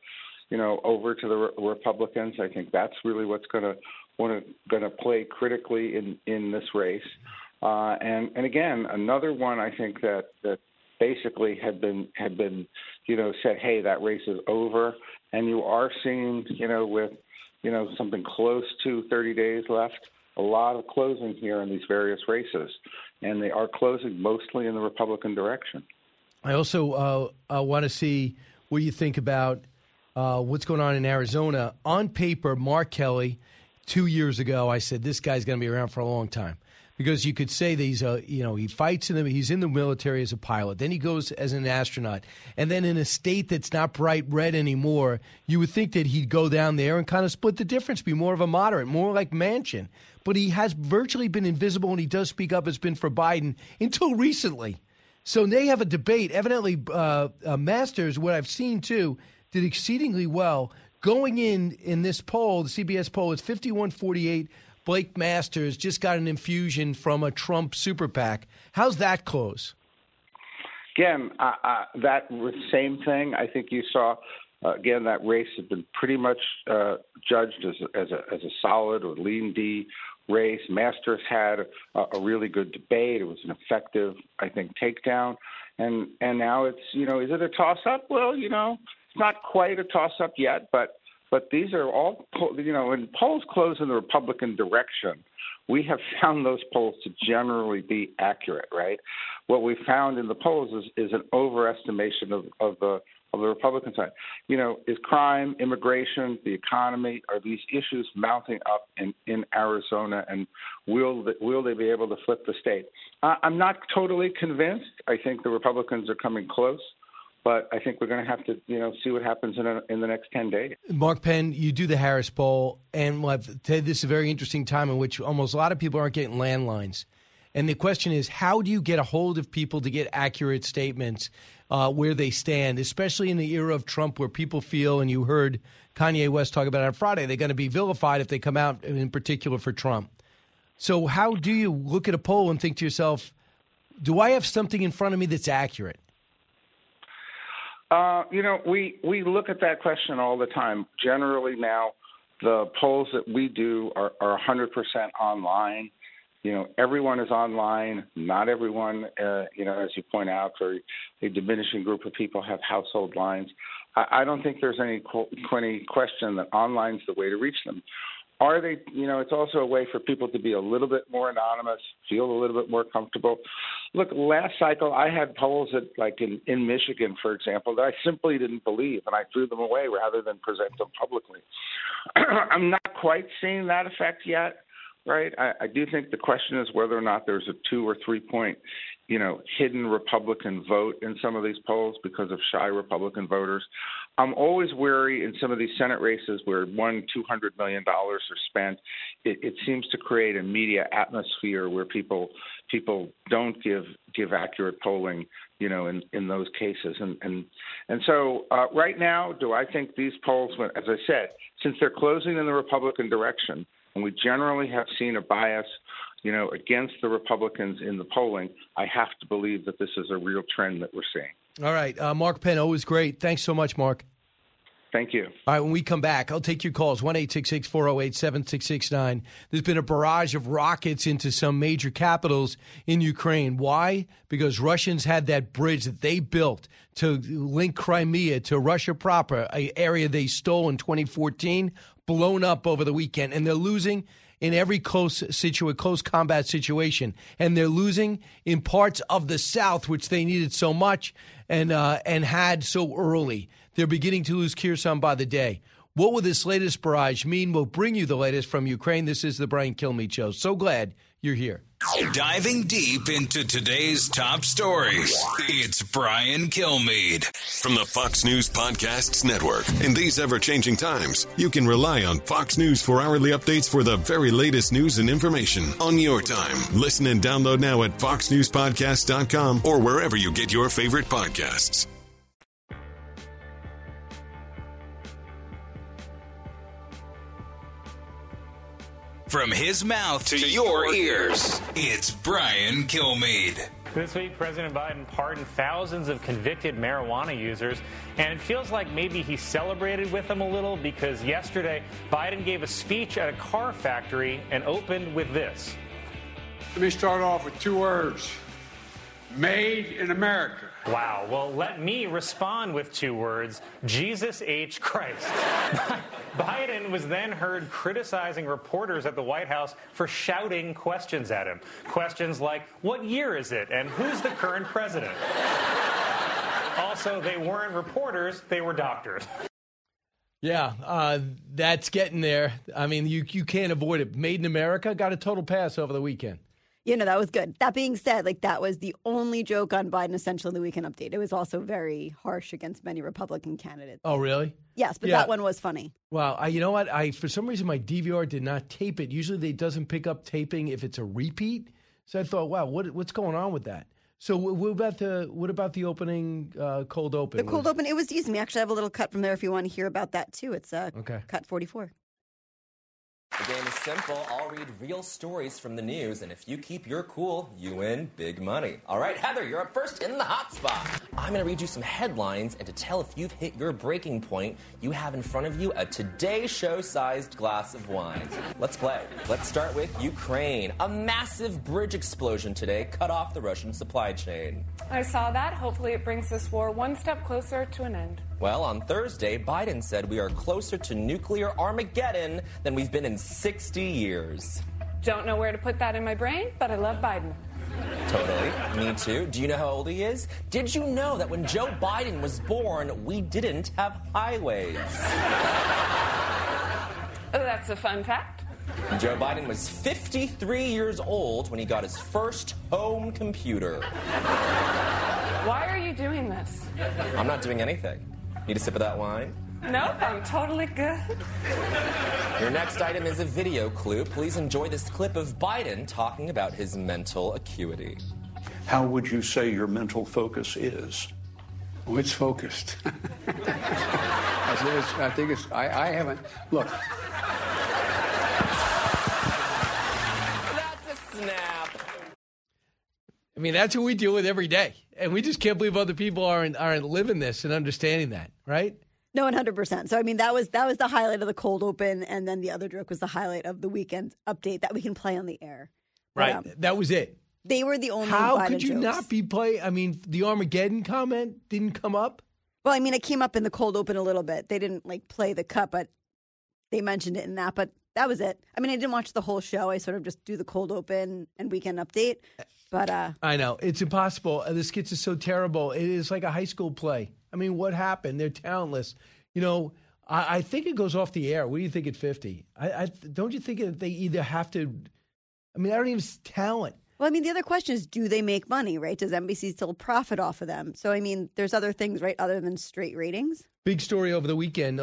the Republicans. I think that's really what's going to play critically in this race. And again, another one I think that basically had been said, hey, that race is over, and you are seeing with something close to 30 days left, a lot of closing here in these various races, and they are closing mostly in the Republican direction. I also want to see what you think about what's going on in Arizona. On paper, Mark Kelly, 2 years ago, I said this guy's going to be around for a long time. Because you could say that he fights he's in the military as a pilot. Then he goes as an astronaut. And then in a state that's not bright red anymore, you would think that he'd go down there and kind of split the difference, be more of a moderate, more like Manchin. But he has virtually been invisible, and he does speak up. It's been for Biden until recently. So they have a debate. Evidently, Masters, what I've seen too, did exceedingly well. Going in this poll, the CBS poll, it's 51-48. Blake Masters just got an infusion from a Trump super PAC. How's that close? Again, that same thing. I think you saw, again, that race had been pretty much judged as a solid or lean D race. Masters had a really good debate. It was an effective, I think, takedown. And now it's, is it a toss-up? Well, it's not quite a toss-up yet, but these are all, when polls close in the Republican direction, we have found those polls to generally be accurate, right? What we found in the polls is an overestimation of the of the Republican side. Is crime, immigration, the economy, are these issues mounting up in Arizona, and will they be able to flip the state? I'm not totally convinced. I think the Republicans are coming close, but I think we're going to have to, see what happens in the next 10 days. Mark Penn, you do the Harris poll, and this is a very interesting time in which almost a lot of people aren't getting landlines. And the question is, how do you get a hold of people to get accurate statements where they stand, especially in the era of Trump where people feel, and you heard Kanye West talk about it on Friday, they're going to be vilified if they come out in particular for Trump. So how do you look at a poll and think to yourself, do I have something in front of me that's accurate? We look at that question all the time. Generally now, the polls that we do are 100% online. Everyone is online. Not everyone, as you point out, or a diminishing group of people have household lines. I don't think there's any question that online is the way to reach them. Are they, it's also a way for people to be a little bit more anonymous, feel a little bit more comfortable. Look, last cycle, I had polls in Michigan, for example, that I simply didn't believe, and I threw them away rather than present them publicly. I'm not quite seeing that effect yet. Right. I do think the question is whether or not there's a 2 or 3 point, hidden Republican vote in some of these polls because of shy Republican voters. I'm always wary in some of these Senate races where $200 million are spent. It seems to create a media atmosphere where people don't give accurate polling, in those cases. And so right now, do I think these polls, as I said, since they're closing in the Republican direction, and we generally have seen a bias, against the Republicans in the polling, I have to believe that this is a real trend that we're seeing. All right. Mark Penn, always great. Thanks so much, Mark. Thank you. All right, when we come back, I'll take your calls, 1-866-408-7669. There's been a barrage of rockets into some major capitals in Ukraine. Why? Because Russians had that bridge that they built to link Crimea to Russia proper, an area they stole in 2014, blown up over the weekend, and they're losing in every close combat situation, and they're losing in parts of the South, which they needed so much and had so early. They're beginning to lose Kherson by the day. What will this latest barrage mean? We'll bring you the latest from Ukraine. This is the Brian Kilmeade Show. So glad you're here. Diving deep into today's top stories, it's Brian Kilmeade. From the Fox News Podcasts Network. In these ever-changing times, you can rely on Fox News for hourly updates for the very latest news and information on your time. Listen and download now at foxnewspodcast.com or wherever you get your favorite podcasts. From his mouth to your ears, it's Brian Kilmeade. This week, President Biden pardoned thousands of convicted marijuana users, and it feels like maybe he celebrated with them a little because yesterday, Biden gave a speech at a car factory and opened with this. Let me start off with 2 words. Made in America. Wow. Well, let me respond with 2 words. Jesus H. Christ. Biden was then heard criticizing reporters at the White House for shouting questions at him. Questions like, what year is it? And who's the current president? Also, they weren't reporters, they were doctors. Yeah, that's getting there. I mean, you can't avoid it. Made in America got a total pass over the weekend. That was good. That being said, that was the only joke on Biden essentially in the Weekend Update. It was also very harsh against many Republican candidates. Oh, really? Yes, but that one was funny. Well, you know what? For some reason, my DVR did not tape it. Usually, it doesn't pick up taping if it's a repeat. So I thought, wow, what's going on with that? So what about the opening cold open? The cold open, it was decent. We actually have a little cut from there if you want to hear about that, too. It's cut 44. The game is simple. I'll read real stories from the news, and if you keep your cool, you win big money. All right, Heather, you're up first in the hot spot. I'm going to read you some headlines, and to tell if you've hit your breaking point, you have in front of you a Today Show-sized glass of wine. Let's play. Let's start with Ukraine. A massive bridge explosion today cut off the Russian supply chain. I saw that. Hopefully it brings this war one step closer to an end. Well, on Thursday, Biden said we are closer to nuclear Armageddon than we've been in 60 years. Don't know where to put that in my brain, but I love Biden. Totally. Me too. Do you know how old he is? Did you know that when Joe Biden was born, we didn't have highways? Oh, that's a fun fact. Joe Biden was 53 years old when he got his first home computer. Why are you doing this? I'm not doing anything. Need a sip of that wine? Nope, I'm totally good. Your next item is a video clue. Please enjoy this clip of Biden talking about his mental acuity. How would you say your mental focus is? Oh, it's focused. I think it's, I haven't, look. That's a snap. I mean, that's what we deal with every day. And we just can't believe other people aren't living this and understanding that, right? No, 100%. So, I mean, that was the highlight of the cold open, and then the other joke was the highlight of the weekend update that we can play on the air. Right. But, that was it. They were the only How Biden could you jokes. not be playing? I mean, the Armageddon comment didn't come up? Well, I mean, it came up in the cold open a little bit. They didn't, play the cut, but they mentioned it in that. But that was it. I mean, I didn't watch the whole show. I sort of just do the cold open and weekend update. But I know. It's impossible. The skits are so terrible. It is like a high school play. I mean, what happened? They're talentless. You know, I think it goes off the air. What do you think at 50? Don't you think that they either have to – I mean, I don't even – talent. Well, I mean, the other question is, do they make money, right? Does NBC still profit off of them? So, I mean, there's other things, right, other than straight ratings. Big story over the weekend,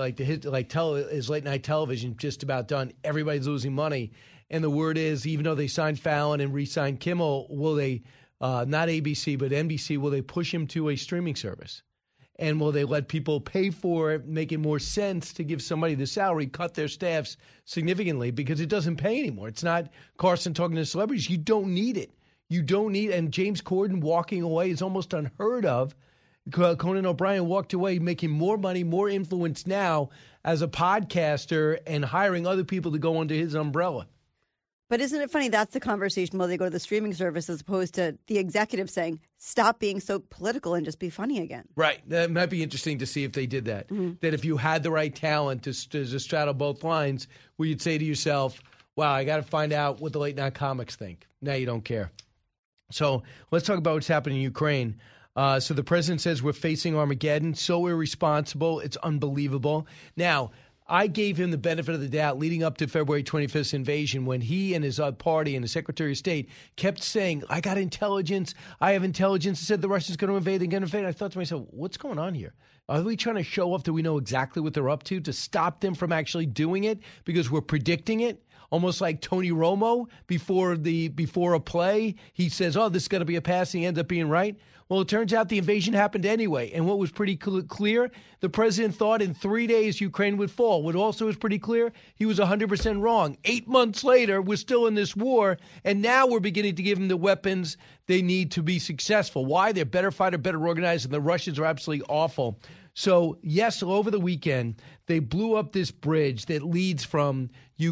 is late night television just about done. Everybody's losing money. And the word is, even though they signed Fallon and re-signed Kimmel, will they, not ABC, but NBC, will they push him to a streaming service? And will they let people pay for it, make it more sense to give somebody the salary, cut their staffs significantly because it doesn't pay anymore? It's not Carson talking to celebrities. You don't need it. You don't need it. And James Corden walking away is almost unheard of. Conan O'Brien walked away making more money, more influence now as a podcaster and hiring other people to go under his umbrella. But isn't it funny? That's the conversation while they go to the streaming service as opposed to the executive saying, stop being so political and just be funny again. Right. That might be interesting to see if they did that. Mm-hmm. That if you had the right talent to straddle both lines, where you'd say to yourself, wow, I got to find out what the late night comics think. Now you don't care. So let's talk about what's happening in Ukraine. So the president says we're facing Armageddon. So irresponsible. It's unbelievable. Now, I gave him the benefit of the doubt leading up to February 25th invasion when he and his party and the Secretary of State kept saying, I got intelligence. I have intelligence. It said the Russians are going to invade. They're going to invade. I thought to myself, what's going on here? Are we trying to show off that we know exactly what they're up to stop them from actually doing it because we're predicting it? Almost like Tony Romo before a play. He says, oh, this is going to be a pass. He ends up being right. Well, it turns out the invasion happened anyway. And what was pretty clear, the president thought in 3 days Ukraine would fall. What also was pretty clear, he was 100% wrong. 8 months later, we're still in this war, and now we're beginning to give them the weapons they need to be successful. Why? They're better fighter, better organized, and the Russians are absolutely awful. So, yes, over the weekend, they blew up this bridge that leads from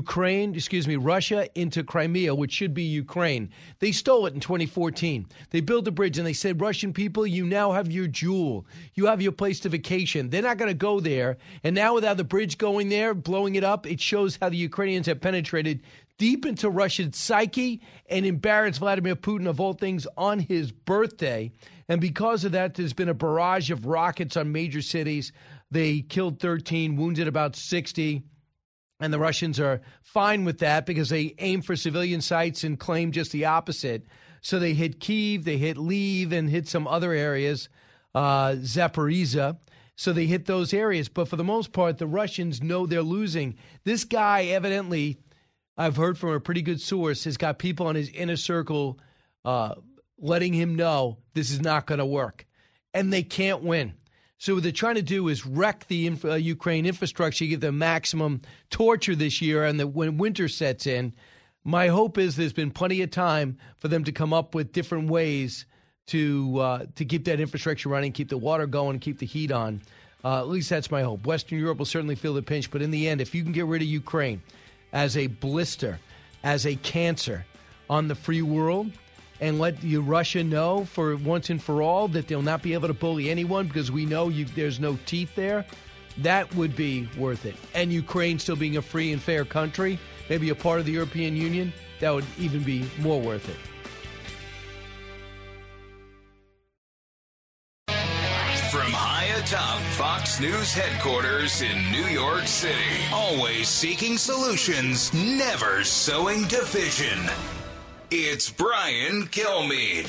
Russia into Crimea, which should be Ukraine. They stole it in 2014. They built the bridge and they said, Russian people, you now have your jewel. You have your place to vacation. They're not going to go there. And now without the bridge going there, blowing it up, it shows how the Ukrainians have penetrated deep into Russian psyche and embarrassed Vladimir Putin, of all things, on his birthday. And because of that, there's been a barrage of rockets on major cities. They killed 13, wounded about 60. And the Russians are fine with that because they aim for civilian sites and claim just the opposite. So they hit Kyiv, they hit Lviv, and hit some other areas, Zaporizhzhia. So they hit those areas. But for the most part, the Russians know they're losing. This guy evidently, I've heard from a pretty good source, has got people in his inner circle letting him know this is not going to work. And they can't win. So what they're trying to do is wreck the Ukraine infrastructure, give them maximum torture this year, and when winter sets in, my hope is there's been plenty of time for them to come up with different ways to keep that infrastructure running, keep the water going, keep the heat on. At least that's my hope. Western Europe will certainly feel the pinch, but in the end, if you can get rid of Ukraine as a blister, as a cancer on the free world, and let Russia know for once and for all that they'll not be able to bully anyone because we know there's no teeth there, that would be worth it. And Ukraine still being a free and fair country, maybe a part of the European Union, that would even be more worth it. From high atop Fox News headquarters in New York City, always seeking solutions, never sowing division. It's Brian Kilmeade.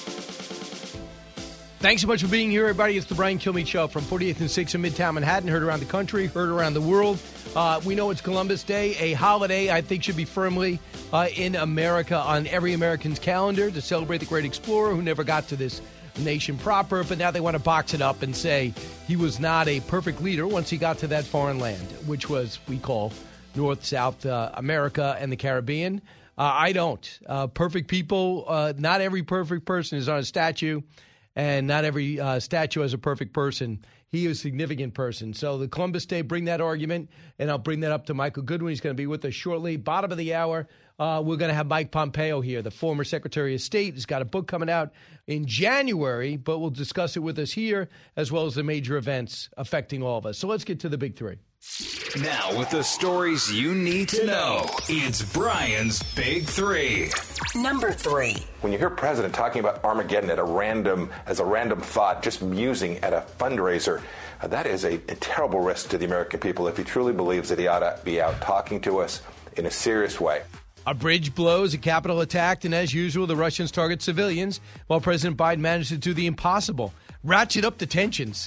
Thanks so much for being here, everybody. It's the Brian Kilmeade Show from 48th and 6th in Midtown Manhattan. Heard around the country, heard around the world. We know it's Columbus Day, a holiday I think should be firmly in America on every American's calendar to celebrate the great explorer who never got to this nation proper, but now they want to box it up and say he was not a perfect leader once he got to that foreign land, which was, we call North, South America and the Caribbean. I don't. Perfect people, not every perfect person is on a statue, and not every statue has a perfect person. He is a significant person. So the Columbus Day, bring that argument, and I'll bring that up to Michael Goodwin. He's going to be with us shortly. Bottom of the hour, we're going to have Mike Pompeo here, the former Secretary of State. He's got a book coming out in January, but we'll discuss it with us here, as well as the major events affecting all of us. So let's get to the big three. Now, with the stories you need to know, it's Brian's Big Three. Number 3. When you hear President talking about Armageddon as a random thought, just musing at a fundraiser, that is a terrible risk to the American people if he truly believes that he ought to be out talking to us in a serious way. A bridge blows, a Capitol attacked, and as usual, the Russians target civilians, while President Biden managed to do the impossible, ratchet up the tensions.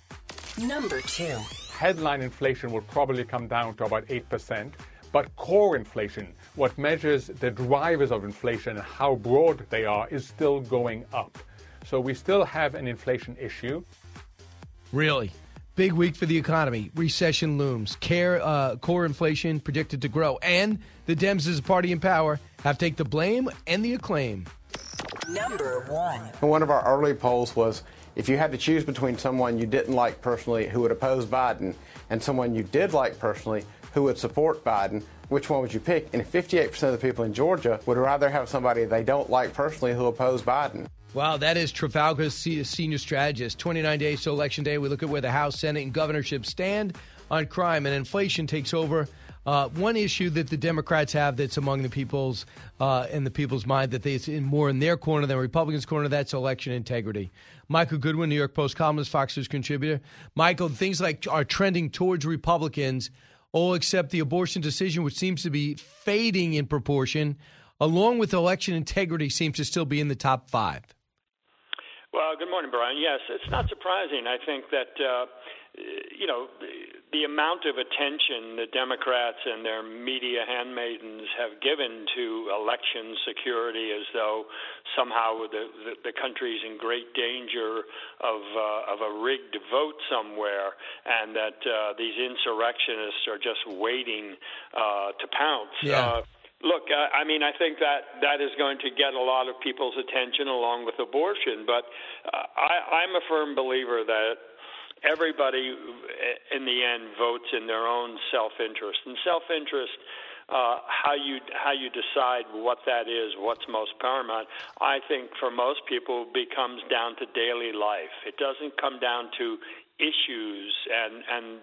Number 2. Headline inflation will probably come down to about 8%, but core inflation, what measures the drivers of inflation and how broad they are, is still going up. So we still have an inflation issue. Really? Big week for the economy. Recession looms. Core inflation predicted to grow. And the Dems, as a party in power, have to take the blame and the acclaim. Number 1. And one of our early polls was, if you had to choose between someone you didn't like personally who would oppose Biden and someone you did like personally who would support Biden, which one would you pick? And 58% of the people in Georgia would rather have somebody they don't like personally who oppose Biden. Wow, that is Trafalgar's senior strategist. 29 days to Election Day. We look at where the House, Senate, and governorship stand on crime, and inflation takes over. One issue that the Democrats have that's among the people's in the people's mind that it's more in their corner than Republicans' corner, that's election integrity. Michael Goodwin, New York Post columnist, Fox News contributor. Michael, things like are trending towards Republicans, all except the abortion decision, which seems to be fading in proportion, along with election integrity, seems to still be in the top 5. Well, good morning, Brian. Yes, it's not surprising. I think that, the amount of attention the Democrats and their media handmaidens have given to election security, as though somehow the country's in great danger of a rigged vote somewhere, and that these insurrectionists are just waiting to pounce. Yeah. Look, I think that is going to get a lot of people's attention along with abortion, but I'm a firm believer that everybody in the end votes in their own self-interest. And self-interest, how you decide what that is, what's most paramount, I think for most people becomes down to daily life. It doesn't come down to issues and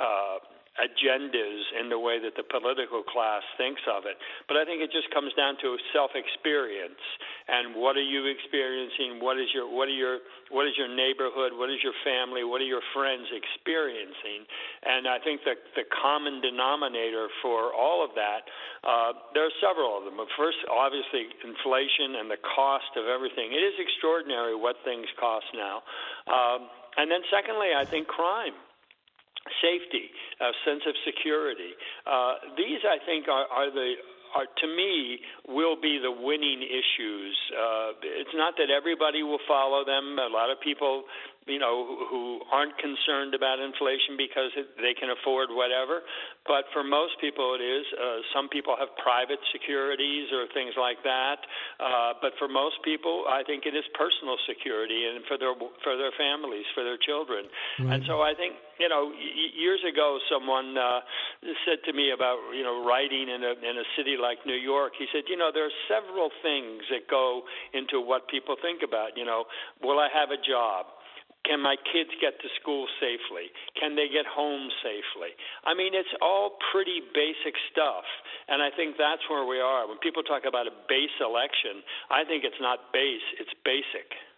agendas in the way that the political class thinks of it. But I think it just comes down to self-experience. And what are you experiencing? What is your neighborhood? What is your family? What are your friends experiencing? And I think that the common denominator for all of that, there are several of them. But first, obviously, inflation and the cost of everything. It is extraordinary what things cost now. And then secondly, I think crime. Safety, a sense of security. These, I think, are to me, will be the winning issues. It's not that everybody will follow them. A lot of people, who aren't concerned about inflation because they can afford whatever. But for most people it is. Some people have private securities or things like that. But for most people, I think it is personal security and for their families, for their children. Right. And so I think, years ago someone said to me about, writing in a city like New York. He said, there are several things that go into what people think about. Will I have a job? Can my kids get to school safely? Can they get home safely? I mean, it's all pretty basic stuff, and I think that's where we are. When people talk about a base election, I think it's not base, it's basic.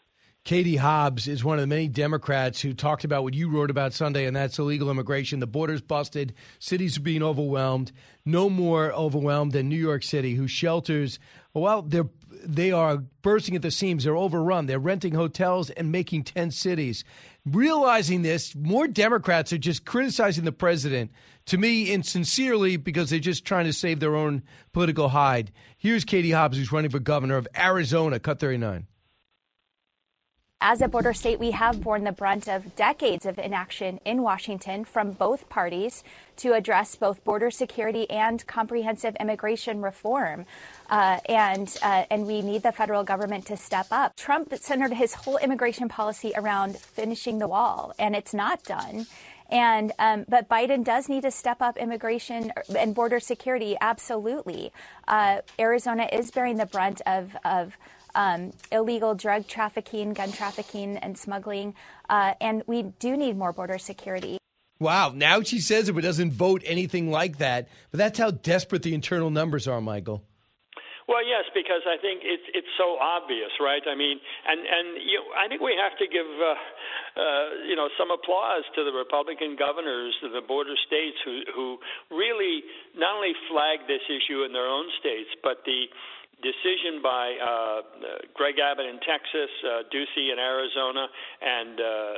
Katie Hobbs is one of the many Democrats who talked about what you wrote about Sunday, and that's illegal immigration. The border's busted. Cities are being overwhelmed. No more overwhelmed than New York City, whose shelters, well, they are bursting at the seams. They're overrun. They're renting hotels and making tent cities. Realizing this, more Democrats are just criticizing the president, to me, insincerely, because they're just trying to save their own political hide. Here's Katie Hobbs, who's running for governor of Arizona, Cut 39. As a border state, we have borne the brunt of decades of inaction in Washington from both parties to address both border security and comprehensive immigration reform. And we need the federal government to step up. Trump centered his whole immigration policy around finishing the wall, and it's not done. And but Biden does need to step up immigration and border security. Absolutely. Arizona is bearing the brunt of illegal drug trafficking, gun trafficking, and smuggling. And we do need more border security. Wow. Now she says it, but doesn't vote anything like that. But that's how desperate the internal numbers are, Michael. Well, yes, because I think it's so obvious, right? I mean, and I think we have to give some applause to the Republican governors of the border states who really not only flagged this issue in their own states, but the decision by Greg Abbott in Texas, Ducey in Arizona, and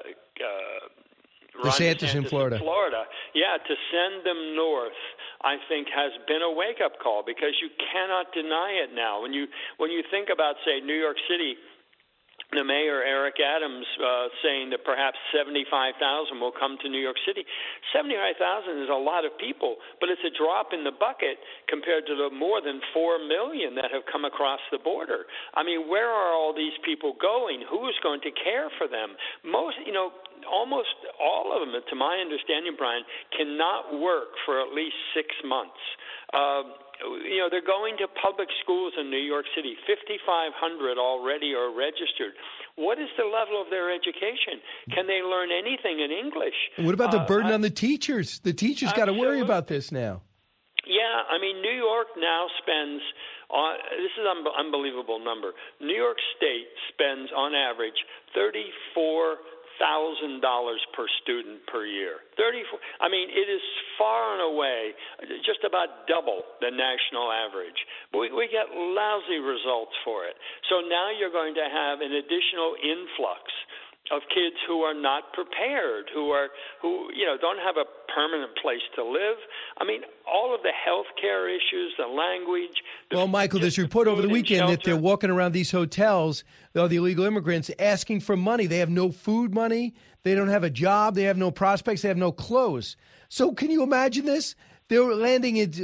Ron DeSantis in Florida. Yeah, to send them north, I think, has been a wake-up call, because you cannot deny it now. When you think about, say, New York City, the mayor, Eric Adams, saying that perhaps 75,000 will come to New York City. 75,000 is a lot of people, but it's a drop in the bucket compared to the more than 4 million that have come across the border. I mean, where are all these people going? Who is going to care for them? Almost all of them, to my understanding, Brian, cannot work for at least 6 months. They're going to public schools in New York City. 5,500 already are registered. What is the level of their education? Can they learn anything in English? What about the burden on the teachers? The teachers got to worry about this now. Yeah, I mean, New York now spends this is an unbelievable number. New York State spends on average $34,000 per student per year. I mean, it is far and away just about double the national average. But we get lousy results for it. So now you're going to have an additional influx of kids who are not prepared, who don't have a permanent place to live. I mean, all of the health care issues, the language. Well, Michael, there's a report over the weekend that they're walking around these hotels, the illegal immigrants, asking for money. They have no food money. They don't have a job. They have no prospects. They have no clothes. So can you imagine this? They're landing at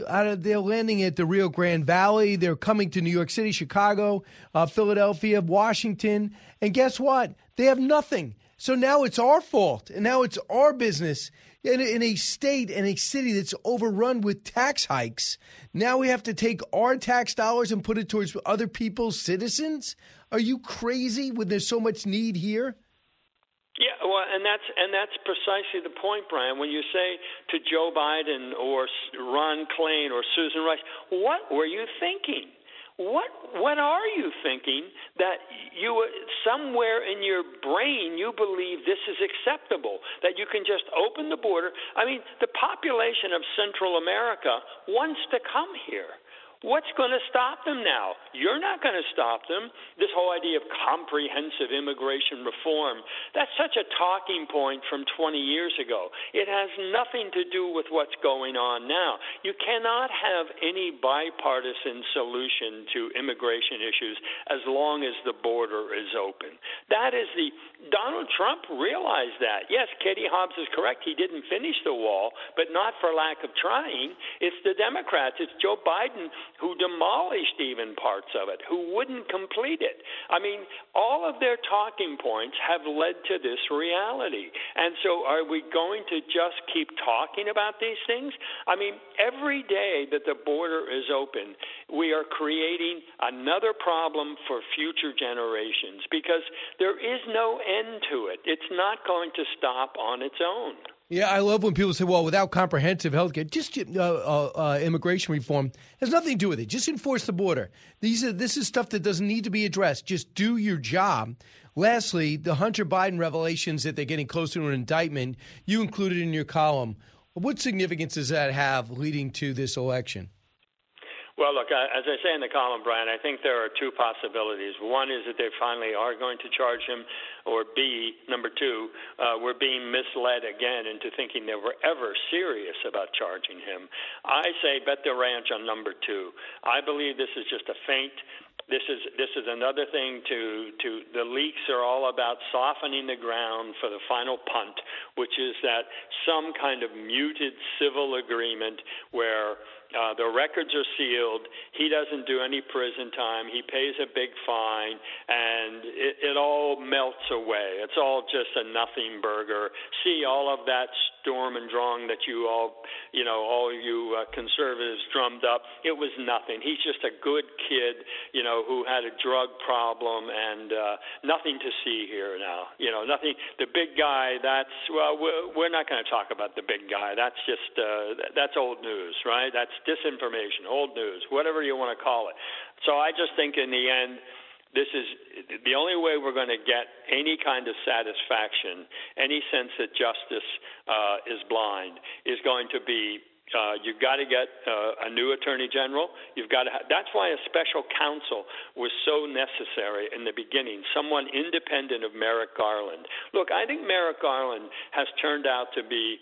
the Rio Grande Valley. They're coming to New York City, Chicago, Philadelphia, Washington. And guess what? They have nothing. So now it's our fault. And now it's our business in a state and a city that's overrun with tax hikes. Now we have to take our tax dollars and put it towards other people's citizens? Are you crazy when there's so much need here? Yeah, well, and that's precisely the point, Brian. When you say to Joe Biden or Ron Klain or Susan Rice, what were you thinking? What are you thinking that you somewhere in your brain you believe this is acceptable, that you can just open the border? I mean, the population of Central America wants to come here. What's going to stop them now? You're not going to stop them. This whole idea of comprehensive immigration reform, that's such a talking point from 20 years ago. It has nothing to do with what's going on now. You cannot have any bipartisan solution to immigration issues as long as the border is open. Donald Trump realized that. Yes, Katie Hobbs is correct. He didn't finish the wall, but not for lack of trying. It's the Democrats. It's Joe Biden who demolished even parts of it, who wouldn't complete it. I mean, all of their talking points have led to this reality. And so are we going to just keep talking about these things? I mean, every day that the border is open, we are creating another problem for future generations because there is no end to it. It's not going to stop on its own. Yeah, I love when people say, well, without comprehensive health care, just immigration reform has nothing to do with it. Just enforce the border. This is stuff that doesn't need to be addressed. Just do your job. Lastly, the Hunter Biden revelations that they're getting close to an indictment, you included in your column. What significance does that have leading to this election? Well, look, as I say in the column, Brian, I think there are two possibilities. One is that they finally are going to charge him, or B, number two, we're being misled again into thinking they were ever serious about charging him. I say bet the ranch on number two. I believe this is just a feint. This is another thing to the leaks are all about softening the ground for the final punt, which is that some kind of muted civil agreement where the records are sealed, he doesn't do any prison time, he pays a big fine, and it all melts away. It's all just a nothing burger. See all of that storm and drong that you all you conservatives drummed up. It was nothing. He's just a good kid, who had a drug problem, and nothing to see here now. Nothing. The big guy, we're not going to talk about the big guy. That's just, that's old news, right? That's disinformation, old news, whatever you want to call it. So I just think in the end, this is the only way we're going to get any kind of satisfaction, any sense that justice is blind, is going to be you've got to get a new attorney general. That's why a special counsel was so necessary in the beginning, someone independent of Merrick Garland. Look, I think Merrick Garland has turned out to be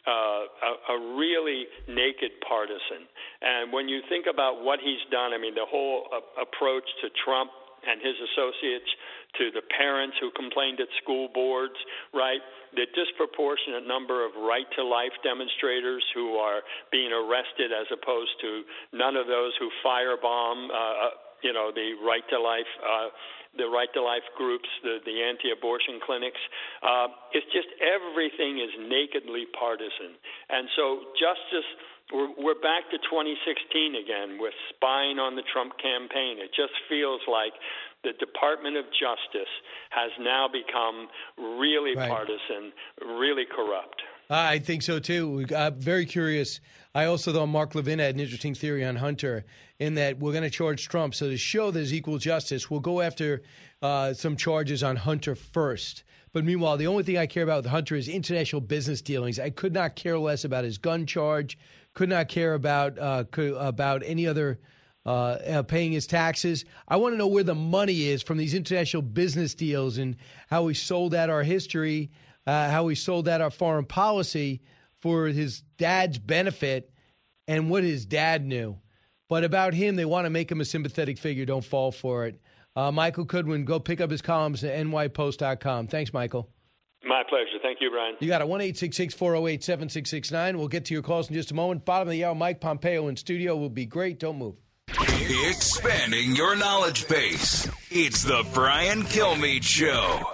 a really naked partisan. And when you think about what he's done, I mean, the whole approach to Trump and his associates, to the parents who complained at school boards, right? The disproportionate number of right-to-life demonstrators who are being arrested as opposed to none of those who firebomb, the right-to-life the right-to-life groups, the anti-abortion clinics. It's just everything is nakedly partisan. And so justice, we're back to 2016 again with spying on the Trump campaign. It just feels like the Department of Justice has now become really partisan, really corrupt. I think so, too. I'm very curious. I also thought Mark Levin had an interesting theory on Hunter in that we're going to charge Trump. So to show there's equal justice, we'll go after some charges on Hunter first. But meanwhile, the only thing I care about with Hunter is international business dealings. I could not care less about his gun charge, could not care about any other paying his taxes. I want to know where the money is from these international business deals and how he sold out our history, how he sold out our foreign policy for his dad's benefit and what his dad knew. But about him, they want to make him a sympathetic figure. Don't fall for it. Michael Goodwin, go pick up his columns at nypost.com. Thanks, Michael. My pleasure. Thank you, Brian. You got it. 1-866-408-7669. We'll get to your calls in just a moment. Bottom of the hour, Mike Pompeo in studio will be great. Don't move. Expanding your knowledge base. It's the Brian Kilmeade Show.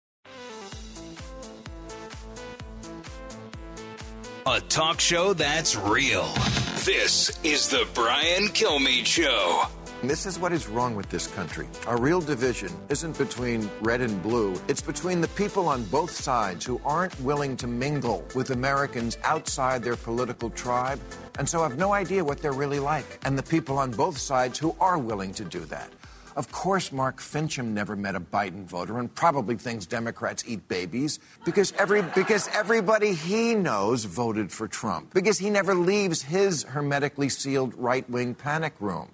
A talk show that's real. This is the Brian Kilmeade Show. This is what is wrong with this country. Our real division isn't between red and blue. It's between the people on both sides who aren't willing to mingle with Americans outside their political tribe and so have no idea what they're really like, and the people on both sides who are willing to do that. Of course, Mark Fincham never met a Biden voter and probably thinks Democrats eat babies because everybody he knows voted for Trump, because he never leaves his hermetically sealed right-wing panic room.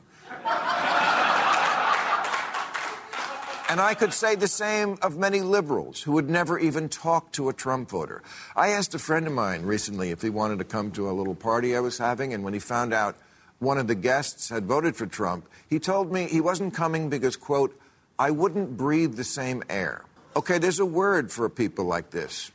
And I could say the same of many liberals who would never even talk to a Trump voter. I asked a friend of mine recently if he wanted to come to a little party I was having, and when he found out one of the guests had voted for Trump, he told me he wasn't coming because, quote, I wouldn't breathe the same air. Okay, there's a word for people like this.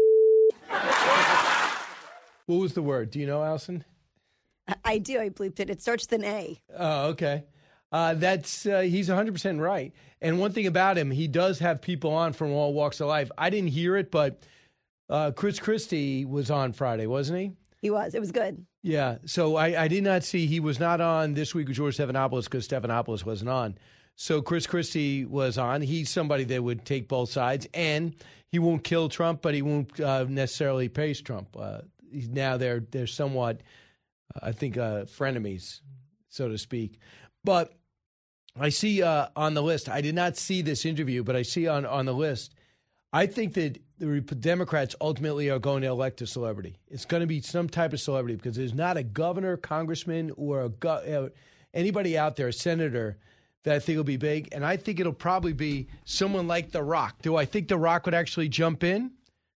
What was the word? Do you know, Allison? I do. I bleeped it. It starts with an A. Oh, okay. He's 100% right. And one thing about him, he does have people on from all walks of life. I didn't hear it, but Chris Christie was on Friday, wasn't he? He was. It was good. Yeah. So I did not see, he was not on this week with George Stephanopoulos because Stephanopoulos wasn't on. So Chris Christie was on. He's somebody that would take both sides, and he won't kill Trump, but he won't necessarily praise Trump. Now they're somewhat, I think, frenemies, so to speak. But I see on the list, I did not see this interview, but I see on the list, I think that the Democrats ultimately are going to elect a celebrity. It's going to be some type of celebrity because there's not a governor, congressman, or anybody out there, a senator, that I think will be big. And I think it'll probably be someone like The Rock. Do I think The Rock would actually jump in?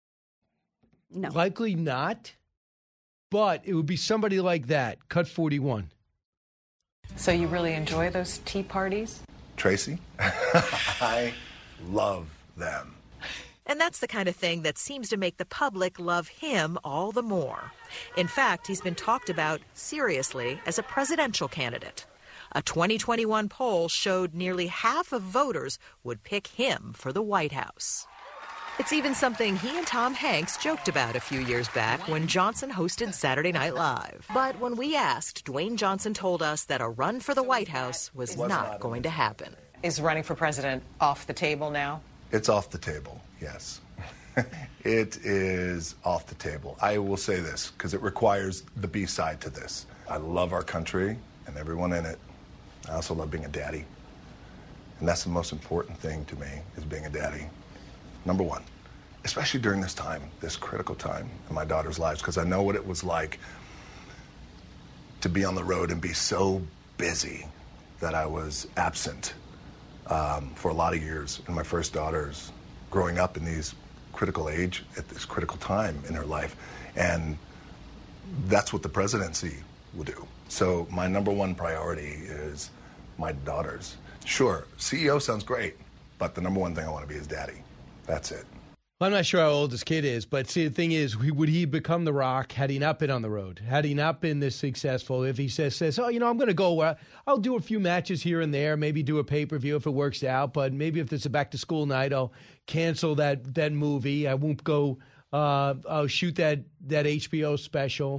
No. Likely not. But it would be somebody like that. Cut 41. So you really enjoy those tea parties? Tracy? I love them. And that's the kind of thing that seems to make the public love him all the more. In fact, he's been talked about seriously as a presidential candidate. A 2021 poll showed nearly half of voters would pick him for the White House. It's even something he and Tom Hanks joked about a few years back when Johnson hosted Saturday Night Live. But when we asked, Dwayne Johnson told us that a run for the White House was not going to happen. Is running for president off the table now? It's off the table, yes. It is off the table. I will say this, because it requires the B side to this. I love our country and everyone in it. I also love being a daddy. And that's the most important thing to me, is being a daddy. Number one, especially during this time, this critical time in my daughter's lives, because I know what it was like to be on the road and be so busy that I was absent for a lot of years. And my first daughter's growing up in these critical age, at this critical time in her life. And that's what the presidency will do. So my number one priority is my daughters. Sure, CEO sounds great, but the number one thing I want to be is daddy. That's it. Well, I'm not sure how old this kid is, but see, the thing is, would he become The Rock had he not been on the road? Had he not been this successful? If he says, oh, you know, I'm going to go, I'll do a few matches here and there, maybe do a pay-per-view if it works out, but maybe if it's a back-to-school night, I'll cancel that movie. I won't go, I'll shoot that HBO special.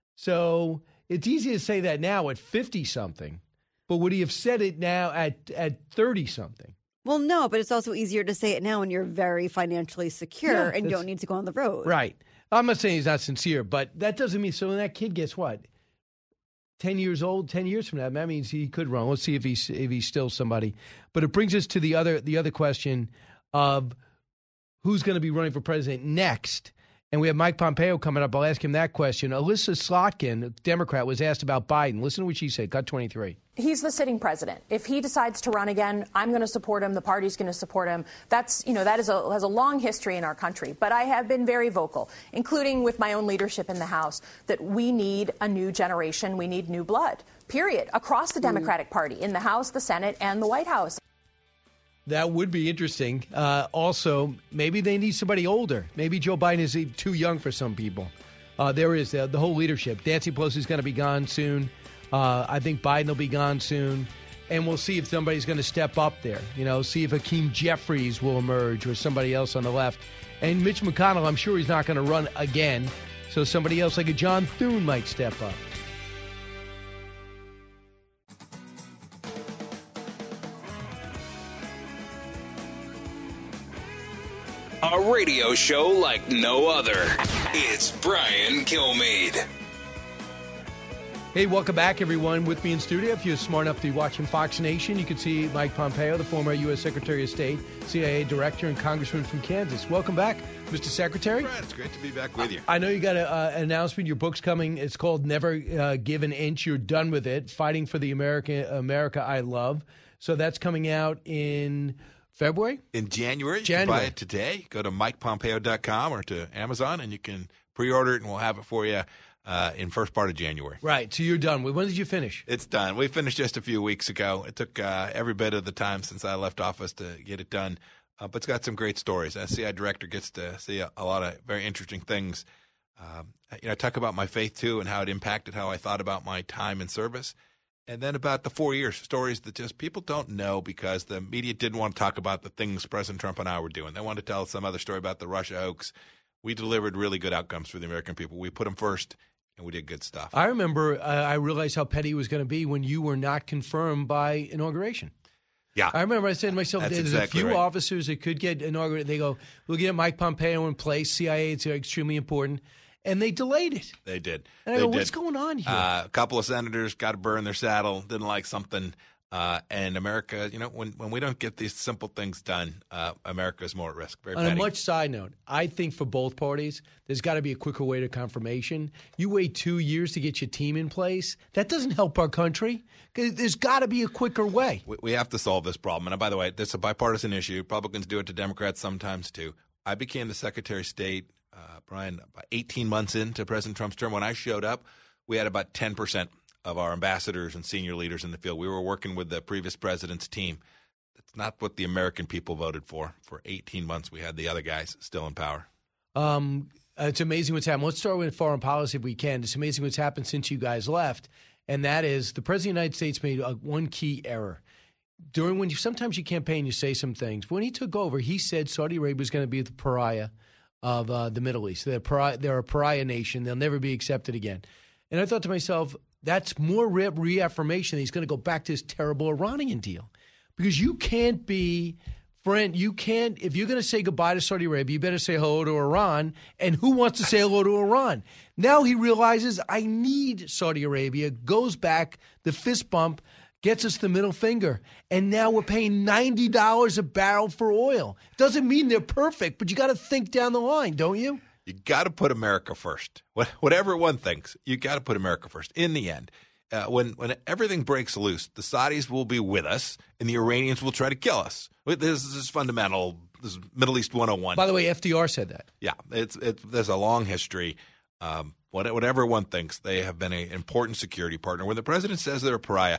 So it's easy to say that now at 50-something, but would he have said it now at 30-something? Well, no, but it's also easier to say it now when you're very financially secure and don't need to go on the road. Right. I'm not saying he's not sincere, but that doesn't mean, so when that kid gets what? 10 years old, 10 years from now, that means he could run. Let's see if he's still somebody. But it brings us to the other question of who's going to be running for president next. And we have Mike Pompeo coming up. I'll ask him that question. Alyssa Slotkin, a Democrat, was asked about Biden. Listen to what she said. Cut 23. He's the sitting president. If he decides to run again, I'm going to support him. The party's going to support him. That's, that has a long history in our country. But I have been very vocal, including with my own leadership in the House, that we need a new generation. We need new blood, period, across the Democratic Party, in the House, the Senate, and the White House. That would be interesting. Also, maybe they need somebody older. Maybe Joe Biden is too young for some people. There is the whole leadership. Nancy Pelosi's going to be gone soon. I think Biden will be gone soon. And we'll see if somebody's going to step up there. See if Hakeem Jeffries will emerge or somebody else on the left. And Mitch McConnell, I'm sure he's not going to run again. So somebody else like a John Thune might step up. A radio show like no other. It's Brian Kilmeade. Hey, welcome back, everyone. With me in studio, if you're smart enough to be watching Fox Nation, you can see Mike Pompeo, the former U.S. Secretary of State, CIA Director, and Congressman from Kansas. Welcome back, Mr. Secretary. Brad, it's great to be back with you. I know you got an announcement. Your book's coming. It's called Never Give an Inch. You're done with it. Fighting for the America I Love. So that's coming out in February? In January. You can buy it today. Go to MikePompeo.com or to Amazon, and you can pre-order it, and we'll have it for you in first part of January. Right. So you're done. When did you finish? It's done. We finished just a few weeks ago. It took every bit of the time since I left office to get it done. But it's got some great stories. As CI director gets to see a lot of very interesting things. I talk about my faith, too, and how it impacted how I thought about my time in service. And then about the 4 years, stories that just people don't know because the media didn't want to talk about the things President Trump and I were doing. They wanted to tell some other story about the Russia hoax. We delivered really good outcomes for the American people. We put them first, and we did good stuff. I remember I realized how petty it was going to be when you were not confirmed by inauguration. Yeah. I remember I said to myself, That's there's exactly a few right. officers that could get inaugurated. They go, we'll get Mike Pompeo in place. CIA is extremely important. And they delayed it. They did. And I They go, did. what's going on here? A couple of senators got to burn their saddle, didn't like something. And America, when we don't get these simple things done, America is more at risk. Very On petty. a much side note, I think for both parties, there's got to be a quicker way to confirmation. You wait 2 years to get your team in place. That doesn't help our country. 'Cause there's got to be a quicker way. We have to solve this problem. And by the way, this is a bipartisan issue. Republicans do it to Democrats sometimes too. I became the Secretary of State, Brian, about 18 months into President Trump's term. When I showed up, we had about 10% of our ambassadors and senior leaders in the field. We were working with the previous president's team. That's not what the American people voted for. For 18 months, we had the other guys still in power. It's amazing what's happened. Let's start with foreign policy if we can. It's amazing what's happened since you guys left, and that is the President of the United States made one key error. Sometimes you campaign, you say some things. When he took over, he said Saudi Arabia was going to be the pariah of the Middle East. They're a pariah nation. They'll never be accepted again. And I thought to myself, that's more reaffirmation that he's going to go back to his terrible Iranian deal. Because you can't be, if you're going to say goodbye to Saudi Arabia, you better say hello to Iran. And who wants to say hello to Iran? Now he realizes I need Saudi Arabia, goes back, the fist bump, gets us the middle finger. And now we're paying $90 a barrel for oil. Doesn't mean they're perfect, but you got to think down the line, don't you? You got to put America first. Whatever one thinks, you got to put America first. In the end, when everything breaks loose, the Saudis will be with us, and the Iranians will try to kill us. This is fundamental. This is Middle East 101. By the way, FDR said that. Yeah, there's a long history. Whatever one thinks, they have been an important security partner. When the president says they're a pariah,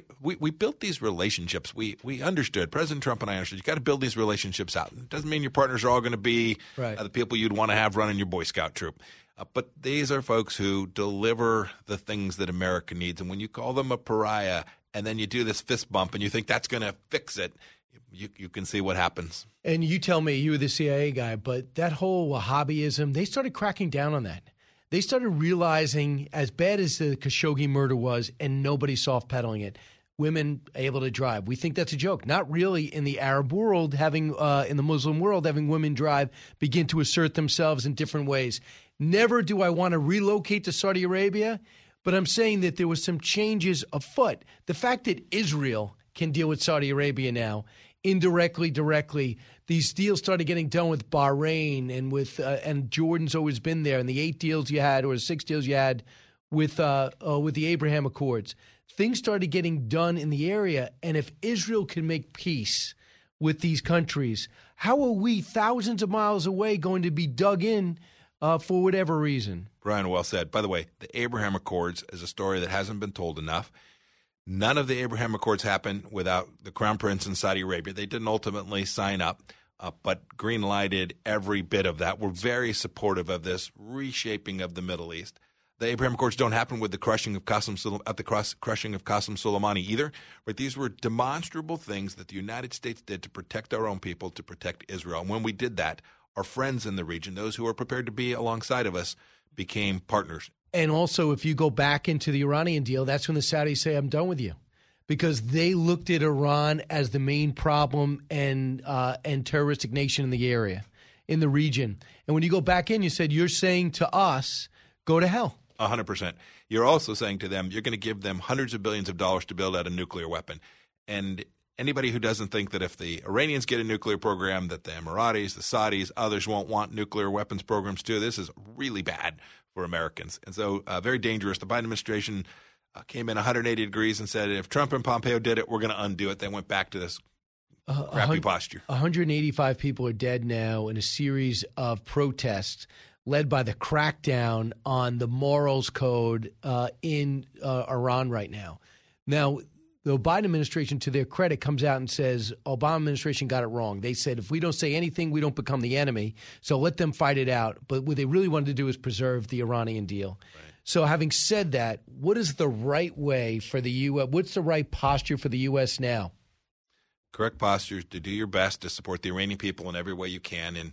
we built these relationships. We understood, President Trump and I understood, you got to build these relationships out. It doesn't mean your partners are all going to be the people you'd want to have running your Boy Scout troop. But these are folks who deliver the things that America needs. And when you call them a pariah and then you do this fist bump and you think that's going to fix it, you can see what happens. And you tell me, you were the CIA guy, but that whole Wahhabism, they started cracking down on that. They started realizing, as bad as the Khashoggi murder was, and nobody soft-pedaling it, women able to drive. We think that's a joke. Not really in the Arab world, in the Muslim world, having women drive, begin to assert themselves in different ways. Never do I want to relocate to Saudi Arabia, but I'm saying that there was some changes afoot. The fact that Israel can deal with Saudi Arabia now, indirectly, directly. These deals started getting done with Bahrain and Jordan's always been there, and the 8 deals you had or the 6 deals you had with the Abraham Accords. Things started getting done in the area, and if Israel can make peace with these countries, how are we thousands of miles away going to be dug in for whatever reason? Brian, well said. By the way, the Abraham Accords is a story that hasn't been told enough. None of the Abraham Accords happened without the Crown Prince in Saudi Arabia. They didn't ultimately sign up, but green-lighted every bit of that. We're very supportive of this reshaping of the Middle East. The Abraham Accords don't happen with the crushing of Qasem Soleimani either. But these were demonstrable things that the United States did to protect our own people, to protect Israel. And when we did that, our friends in the region, those who are prepared to be alongside of us, became partners. And also, if you go back into the Iranian deal, that's when the Saudis say, I'm done with you. Because they looked at Iran as the main problem and terroristic nation in the area, in the region. And when you go back in, you said, you're saying to us, go to hell. 100%. You're also saying to them, you're going to give them hundreds of billions of dollars to build out a nuclear weapon. And anybody who doesn't think that if the Iranians get a nuclear program, that the Emiratis, the Saudis, others won't want nuclear weapons programs too, this is really bad for Americans. And so very dangerous. The Biden administration came in 180 degrees and said, if Trump and Pompeo did it, we're going to undo it. They went back to this crappy posture. 185 people are dead now in a series of protests led by the crackdown on the morals code in Iran right now. Now, the Biden administration, to their credit, comes out and says, Obama administration got it wrong. They said, if we don't say anything, we don't become the enemy. So let them fight it out. But what they really wanted to do is preserve the Iranian deal. Right. So having said that, what is the right way for the U.S.? What's the right posture for the U.S. now? Correct posture is to do your best to support the Iranian people in every way you can. In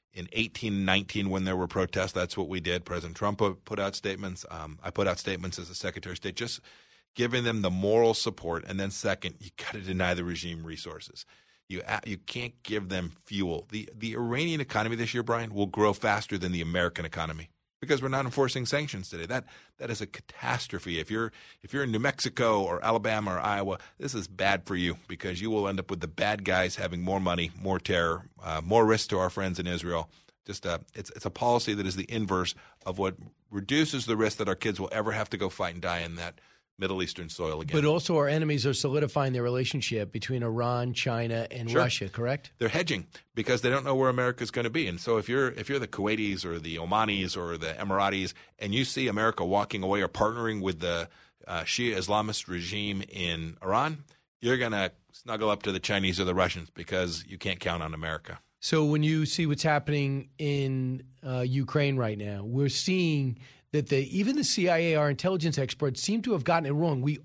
1819, when there were protests, that's what we did. President Trump put out statements. I put out statements as the Secretary of State. Just giving them the moral support, and then second, you got to deny the regime resources. You can't give them fuel. The Iranian economy this year, Brian, will grow faster than the American economy because we're not enforcing sanctions today. That is a catastrophe. If you're in New Mexico or Alabama or Iowa, this is bad for you because you will end up with the bad guys having more money, more terror, more risk to our friends in Israel. It's a policy that is the inverse of what reduces the risk that our kids will ever have to go fight and die in that Middle Eastern soil again. But also our enemies are solidifying their relationship between Iran, China, and Russia, correct? They're hedging because they don't know where America's going to be. And so if you're the Kuwaitis or the Omanis or the Emiratis and you see America walking away or partnering with the Shia Islamist regime in Iran, you're going to snuggle up to the Chinese or the Russians because you can't count on America. So when you see what's happening in Ukraine right now, we're seeing that even the CIA, our intelligence experts, seem to have gotten it wrong. We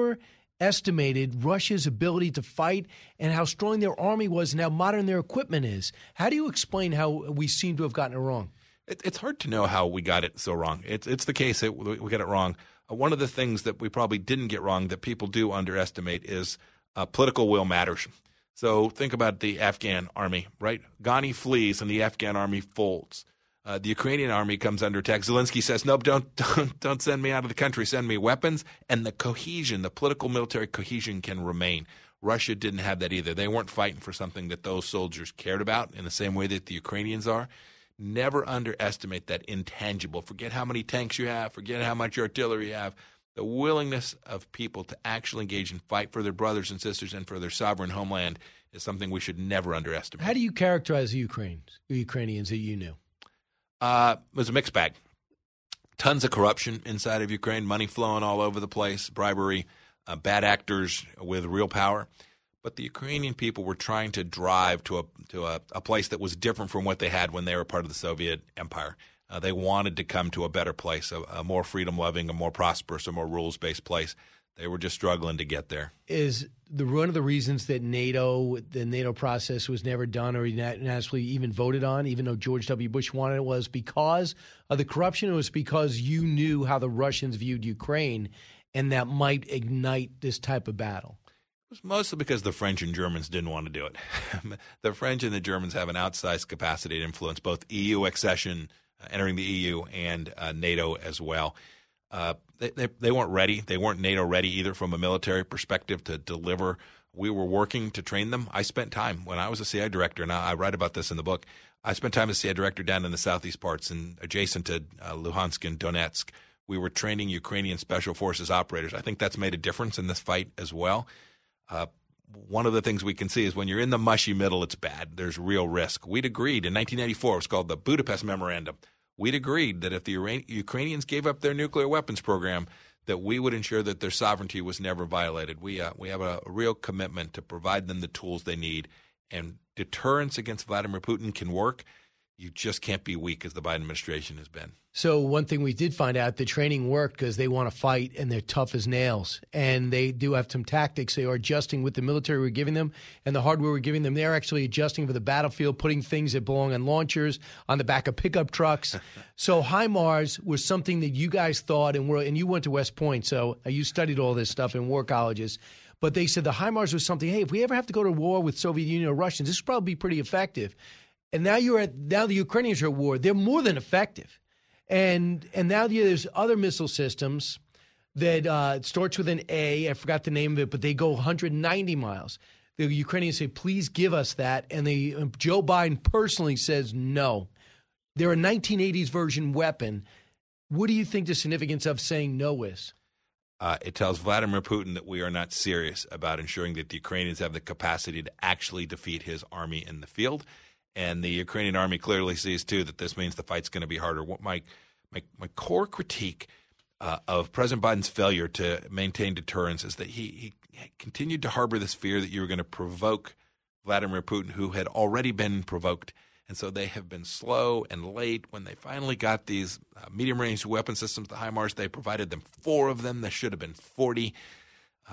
overestimated Russia's ability to fight and how strong their army was and how modern their equipment is. How do you explain how we seem to have gotten it wrong? It's hard to know how we got it so wrong. It's the case that we got it wrong. One of the things that we probably didn't get wrong that people do underestimate is political will matters. So think about the Afghan army, right? Ghani flees and the Afghan army folds. The Ukrainian army comes under attack. Zelensky says, "No, don't send me out of the country. Send me weapons." And the cohesion, the political military cohesion can remain. Russia didn't have that either. They weren't fighting for something that those soldiers cared about in the same way that the Ukrainians are. Never underestimate that intangible. Forget how many tanks you have. Forget how much artillery you have. The willingness of people to actually engage and fight for their brothers and sisters and for their sovereign homeland is something we should never underestimate. How do you characterize the Ukrainians that you knew? It was a mixed bag. Tons of corruption inside of Ukraine, money flowing all over the place, bribery, bad actors with real power. But the Ukrainian people were trying to drive to a place that was different from what they had when they were part of the Soviet Empire. They wanted to come to a better place, a more freedom-loving, a more prosperous, a more rules-based place. They were just struggling to get there. Is one of the reasons that the NATO process was never done or unanimously even voted on, even though George W. Bush wanted it, was because of the corruption? It was because you knew how the Russians viewed Ukraine, and that might ignite this type of battle? It was mostly because the French and Germans didn't want to do it. The French and the Germans have an outsized capacity to influence both EU accession, entering the EU, and NATO as well. They weren't ready. They weren't NATO ready either from a military perspective to deliver. We were working to train them. I spent time when I was a CIA director, and I write about this in the book. I spent time as CIA director down in the southeast parts and adjacent to Luhansk and Donetsk. We were training Ukrainian special forces operators. I think that's made a difference in this fight as well. One of the things we can see is when you're in the mushy middle, it's bad. There's real risk. We'd agreed in 1994, it was called the Budapest Memorandum. We'd agreed that if the Ukrainians gave up their nuclear weapons program, that we would ensure that their sovereignty was never violated. We have a real commitment to provide them the tools they need. And deterrence against Vladimir Putin can work. You just can't be weak as the Biden administration has been. So one thing we did find out, the training worked because they want to fight and they're tough as nails. And they do have some tactics. They are adjusting with the military we're giving them and the hardware we're giving them. They're actually adjusting for the battlefield, putting things that belong on launchers, on the back of pickup trucks. So HIMARS was something that you guys thought, and you went to West Point, so you studied all this stuff in war colleges. But they said the HIMARS was something, hey, if we ever have to go to war with Soviet Union or Russians, this would probably be pretty effective. And now the Ukrainians are at war. They're more than effective. And now there's other missile systems that starts with an A. I forgot the name of it, but they go 190 miles. The Ukrainians say, please give us that. And Joe Biden personally says no. They're a 1980s version weapon. What do you think the significance of saying no is? It tells Vladimir Putin that we are not serious about ensuring that the Ukrainians have the capacity to actually defeat his army in the field. And the Ukrainian army clearly sees, too, that this means the fight's going to be harder. What my core critique of President Biden's failure to maintain deterrence is that he continued to harbor this fear that you were going to provoke Vladimir Putin, who had already been provoked. And so they have been slow and late. When they finally got these medium-range weapon systems, the HIMARS, they provided them 4 of them. There should have been 40.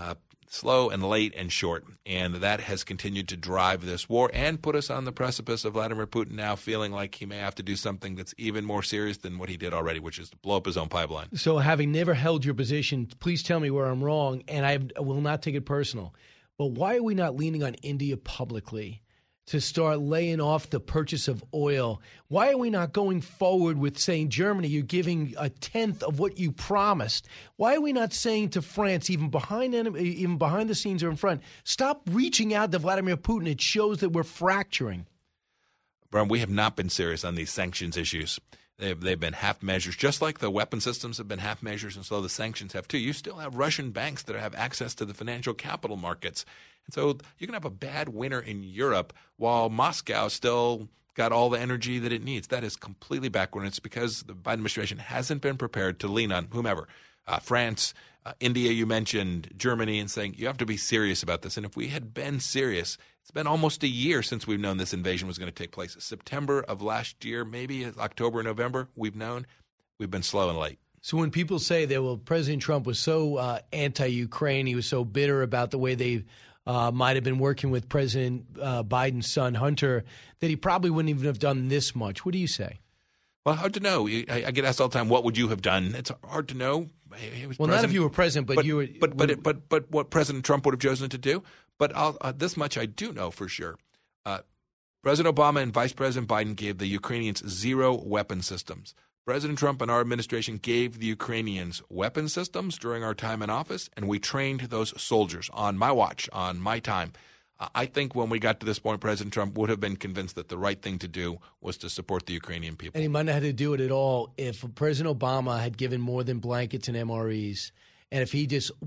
slow and late and short. And that has continued to drive this war and put us on the precipice of Vladimir Putin now feeling like he may have to do something that's even more serious than what he did already, which is to blow up his own pipeline. So having never held your position, please tell me where I'm wrong, and I will not take it personal. But why are we not leaning on India publicly to start laying off the purchase of oil? Why are we not going forward with saying, Germany, you're giving a tenth of what you promised? Why are we not saying to France, even behind the scenes or in front, stop reaching out to Vladimir Putin? It shows that we're fracturing. Brian, we have not been serious on these sanctions issues. They've been half measures, just like the weapon systems have been half measures, and so the sanctions have too. You still have Russian banks that have access to the financial capital markets. And so you can have a bad winter in Europe while Moscow still got all the energy that it needs. That is completely backward. It's because the Biden administration hasn't been prepared to lean on whomever, France, India, you mentioned, Germany, and saying you have to be serious about this. And if we had been serious, it's been almost a year since we've known this invasion was going to take place. September of last year, maybe October, November, we've been slow and late. So when people say that, well, President Trump was so anti-Ukraine, he was so bitter about the way they might have been working with President Biden's son, Hunter, that he probably wouldn't even have done this much. What do you say? Well, hard to know. I get asked all the time, what would you have done? It's hard to know. Well, not if you were president, but you were. But what President Trump would have chosen to do. But this much I do know for sure. President Obama and Vice President Biden gave the Ukrainians 0 weapon systems. President Trump and our administration gave the Ukrainians weapon systems during our time in office, and we trained those soldiers on my watch, on my time. I think when we got to this point, President Trump would have been convinced that the right thing to do was to support the Ukrainian people. And he might not have had to do it at all if President Obama had given more than blankets and MREs. And if they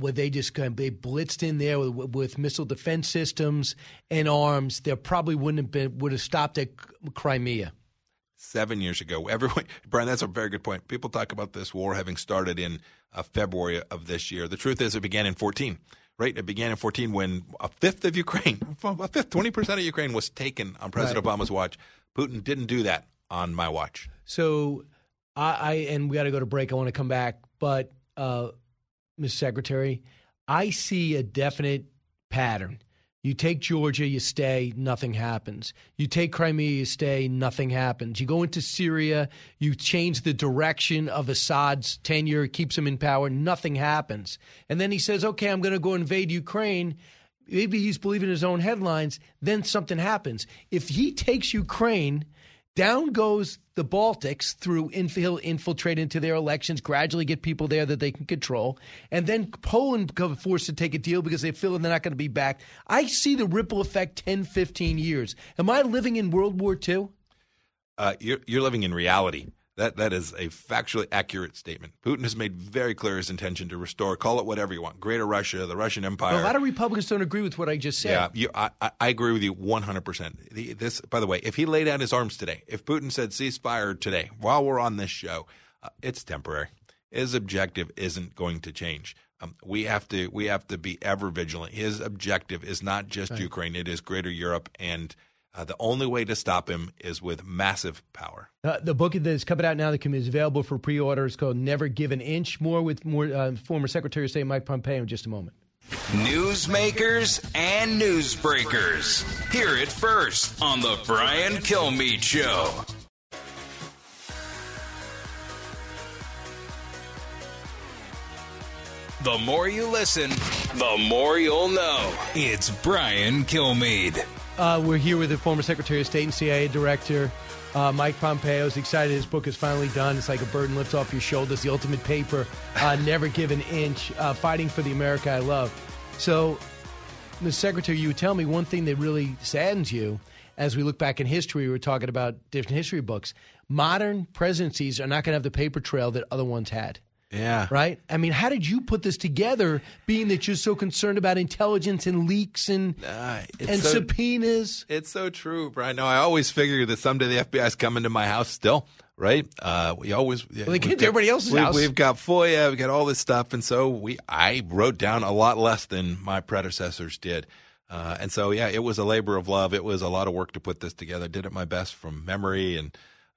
blitzed in there with missile defense systems and arms, there probably would have stopped at Crimea. 7 years ago, Brian, that's a very good point. People talk about this war having started in February of this year. The truth is, it began in 2014. Right, it began in 2014 when a fifth of Ukraine, 20% of Ukraine was taken on President Obama's watch. Putin didn't do that on my watch. So, and we got to go to break. I want to come back, but Mr. Secretary, I see a definite pattern. You take Georgia, you stay, nothing happens. You take Crimea, you stay, nothing happens. You go into Syria, you change the direction of Assad's tenure, keeps him in power, nothing happens. And then he says, okay, I'm going to go invade Ukraine. Maybe he's believing his own headlines. Then something happens. If he takes Ukraine, down goes the Baltics through he'll infiltrate into their elections, gradually get people there that they can control. And then Poland becomes forced to take a deal because they feel they're not going to be back. I see the ripple effect 10, 15 years. Am I living in World War II? You're living in reality. That is a factually accurate statement. Putin has made very clear his intention to restore, call it whatever you want, Greater Russia, the Russian Empire. A lot of Republicans don't agree with what I just said. Yeah, I agree with you 100%. This, by the way, if he laid down his arms today, if Putin said ceasefire today while we're on this show, it's temporary. His objective isn't going to change. We have to be ever vigilant. His objective is not just Ukraine; it is Greater Europe, and the only way to stop him is with massive power. The book that is coming out now that is available for pre-order is called Never Give an Inch. More with former Secretary of State Mike Pompeo in just a moment. Newsmakers and newsbreakers. Hear it first on the Brian Kilmeade Show. The more you listen, the more you'll know. It's Brian Kilmeade. We're here with the former Secretary of State and CIA Director, Mike Pompeo. Is excited his book is finally done. It's like a burden lifts off your shoulders. The ultimate paper, Never Give an Inch, fighting for the America I love. So, Mr. Secretary, you would tell me one thing that really saddens you as we look back in history. We were talking about different history books. Modern presidencies are not going to have the paper trail that other ones had. Yeah. Right? I mean, how did you put this together, being that you're so concerned about intelligence and leaks and subpoenas? It's so true, Brian. No, I always figure that someday the FBI is coming to my house still, right? They came to everybody else's house. We've got FOIA, we've got all this stuff, and so I wrote down a lot less than my predecessors did. And so, yeah, it was a labor of love. It was a lot of work to put this together. I did it my best from memory, and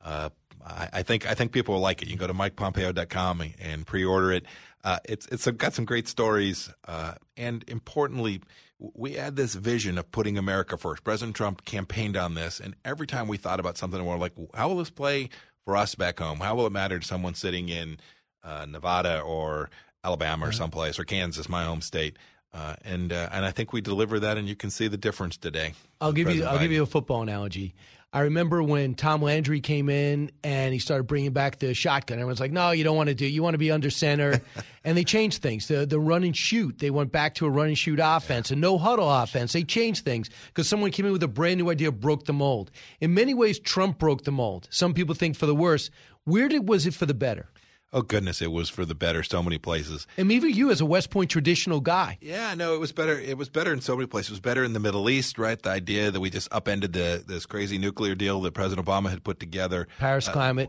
I think people will like it. You can go to MikePompeo.com and pre-order it. It's got some great stories, and importantly, we had this vision of putting America first. President Trump campaigned on this, and every time we thought about something, we're like, how will this play for us back home? How will it matter to someone sitting in Nevada or Alabama or someplace, or Kansas, my home state? And I think we deliver that, and you can see the difference today. I'll give you a football analogy. I remember when Tom Landry came in and he started bringing back the shotgun. Everyone's like, no, you don't want to do. You want to be under center. And they changed things. The run and shoot. They went back to a run and shoot offense, a no huddle offense. They changed things because someone came in with a brand new idea, broke the mold. In many ways, Trump broke the mold. Some people think for the worse. Was it for the better? Oh, goodness, it was for the better so many places. And even you as a West Point traditional guy. Yeah, no, it was better. It was better in so many places. It was better in the Middle East, right? The idea that we just upended this crazy nuclear deal that President Obama had put together. Paris Climate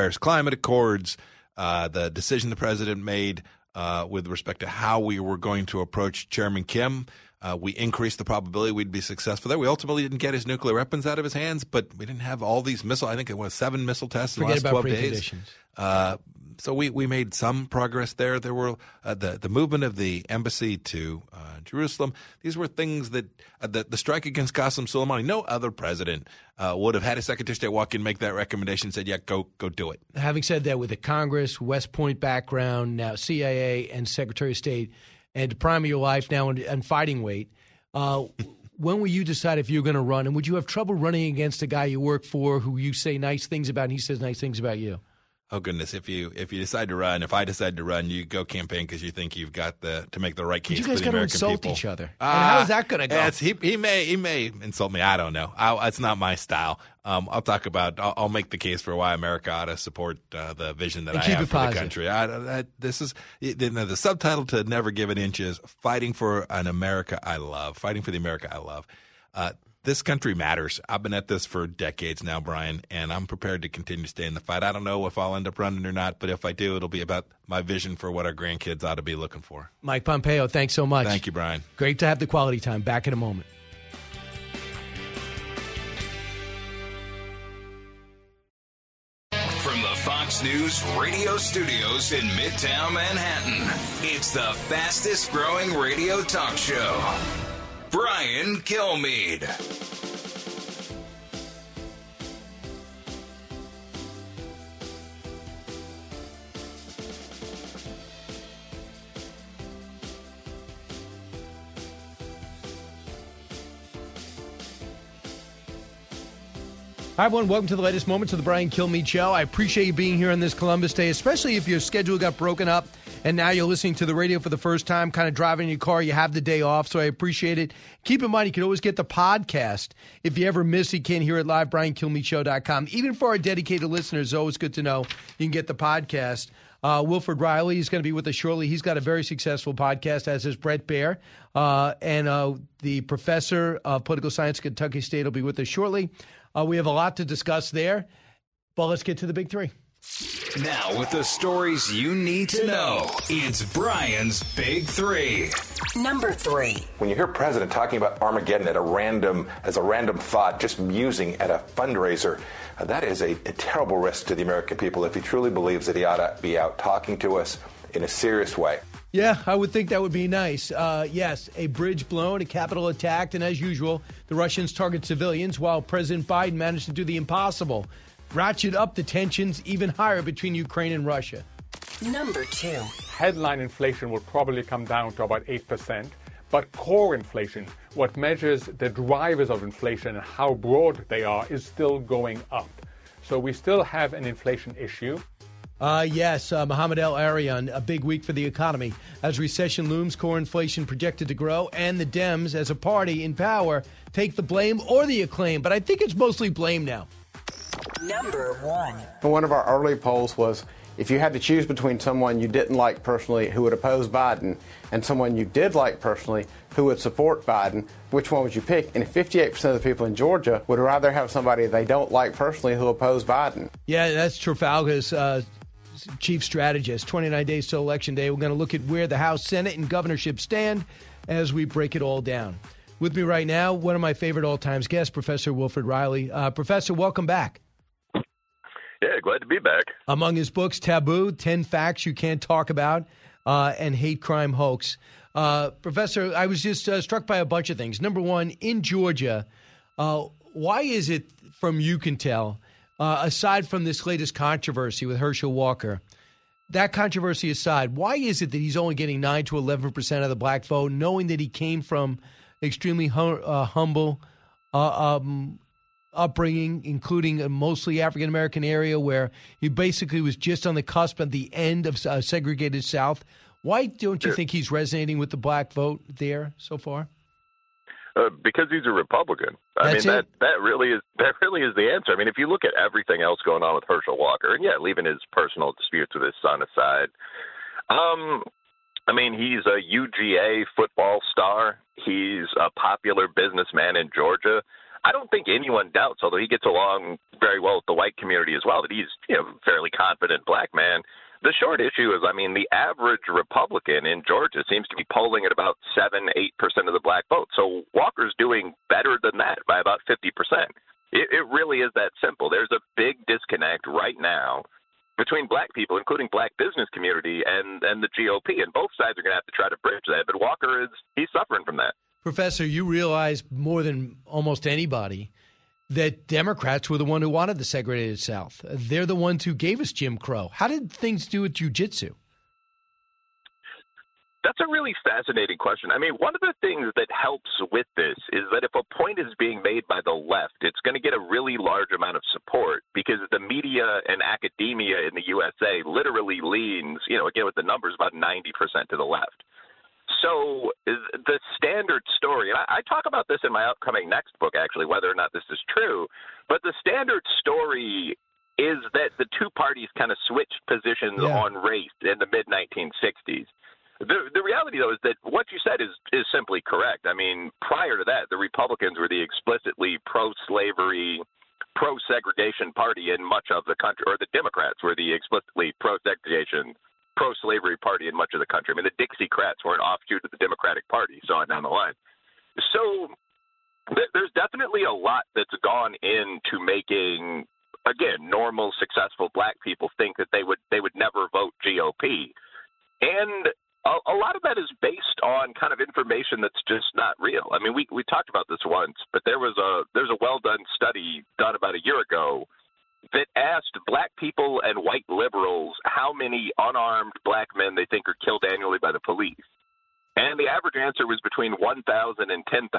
Accords, the decision the president made with respect to how we were going to approach Chairman Kim. We increased the probability we'd be successful there. We ultimately didn't get his nuclear weapons out of his hands, but we didn't have all these missiles. I think it was 7 missile tests in the last 12 days. So we made some progress there. There were the movement of the embassy to Jerusalem. These were things that the strike against Qasem Soleimani, no other president would have had a Secretary of State walk in, make that recommendation, and said, yeah, go do it. Having said that, with the Congress, West Point background, now CIA and Secretary of State, and prime of your life now and fighting weight, when will you decide if you're going to run? And would you have trouble running against a guy you work for who you say nice things about and he says nice things about you? Oh, goodness. If you decide to run, if I decide to run, you go campaign because you think you've got to make the right case for the American people. You guys got to insult each other. And how is that going to go? He may insult me. I don't know. It's not my style. I'll make the case for why America ought to support the vision that I have for the country. The subtitle to Never Give an Inch is Fighting for an America I Love, fighting for the America I love. This country matters. I've been at this for decades now, Brian, and I'm prepared to continue to stay in the fight. I don't know if I'll end up running or not, but if I do, it'll be about my vision for what our grandkids ought to be looking for. Mike Pompeo, thanks so much. Thank you, Brian. Great to have the quality time. Back in a moment. From the Fox News radio studios in Midtown Manhattan, it's the fastest growing radio talk show. Brian Kilmeade. Hi, everyone. Welcome to the latest moments of the Brian Kilmeade Show. I appreciate you being here on this Columbus Day, especially if your schedule got broken up and now you're listening to the radio for the first time, kind of driving in your car. You have the day off, so I appreciate it. Keep in mind, you can always get the podcast. If you ever miss it, you can't hear it live, BrianKilmeadeShow.com. Even for our dedicated listeners, it's always good to know you can get the podcast. Wilfred Riley is going to be with us shortly. He's got a very successful podcast, as is Brett Baer. And the professor of political science at Kentucky State will be with us shortly. We have a lot to discuss there, but let's get to the big three. Now, with the stories you need to know, it's Brian's Big Three. Number 3. When you hear President talking about Armageddon as a random thought, just musing at a fundraiser, that is a terrible risk to the American people if he truly believes that he ought to be out talking to us in a serious way. Yeah, I would think that would be nice. Yes, a bridge blown, a Capitol attacked, and as usual, the Russians target civilians while President Biden managed to do the impossible. Ratchet up the tensions even higher between Ukraine and Russia. Number 2. Headline inflation will probably come down to about 8%, but core inflation, what measures the drivers of inflation and how broad they are, is still going up. So we still have an inflation issue. Yes, Mohamed El-Arian, a big week for the economy. As recession looms, core inflation projected to grow, and the Dems, as a party in power, take the blame or the acclaim. But I think it's mostly blame now. Number 1. One of our early polls was, if you had to choose between someone you didn't like personally who would oppose Biden and someone you did like personally who would support Biden, which one would you pick? And 58% of the people in Georgia would rather have somebody they don't like personally who oppose Biden. Yeah, that's Trafalgar's chief strategist. 29 days till Election Day. We're going to look at where the House, Senate, and governorship stand as we break it all down. With me right now, one of my favorite all-time guests, Professor Wilfred Riley. Professor, welcome back. glad to be back. Among his books, Taboo, 10 Facts You Can't Talk About, and Hate Crime Hoax. Professor, I was just struck by a bunch of things. Number one, in Georgia, why is it, from you can tell, aside from this latest controversy with Herschel Walker, that controversy aside, why is it that he's only getting 9 to 11% of the black vote, knowing that he came from extremely humble upbringing, including a mostly African-American area where he basically was just on the cusp at the end of a segregated South? Why don't you think he's resonating with the black vote there so far? Because he's a Republican. That really is the answer. I mean, if you look at everything else going on with Herschel Walker, and leaving his personal disputes with his son aside, he's a UGA football star. He's a popular businessman in Georgia. I don't think anyone doubts, although he gets along very well with the white community as well, that he's a fairly confident black man. The short issue is, the average Republican in Georgia seems to be polling at about 7-8% of the black vote. So Walker's doing better than that by about 50%. It really is that simple. There's a big disconnect right now between black people, including black business community, and the GOP. And both sides are going to have to try to bridge that. But Walker he's suffering from that. Professor, you realize more than almost anybody that Democrats were the one who wanted the segregated South. They're the ones who gave us Jim Crow. How did things do with jiu-jitsu? That's a really fascinating question. One of the things that helps with this is that if a point is being made by the left, it's going to get a really large amount of support because the media and academia in the USA literally leans, again with the numbers, about 90% to the left. So the standard story, and I talk about this in my upcoming next book, actually, whether or not this is true, but the standard story is that the two parties kind of switched positions on race in the mid-1960s. The reality, though, is that what you said is simply correct. Prior to that, the Republicans were the explicitly pro-slavery, pro-segregation party in much of the country, or the Democrats were the explicitly pro-segregation, pro-slavery party in much of the country. The Dixiecrats were an offshoot of the Democratic Party, so on down the line. So there's definitely a lot that's gone into making, again, normal, successful black people think that they would never vote GOP. And a lot of that is based on kind of information that's just not real. We talked about this once, but there's a well-done study done about a year ago that asked black people and white liberals how many unarmed black men they think are killed annually by the police. And the average answer was between 1,000 and 10,000.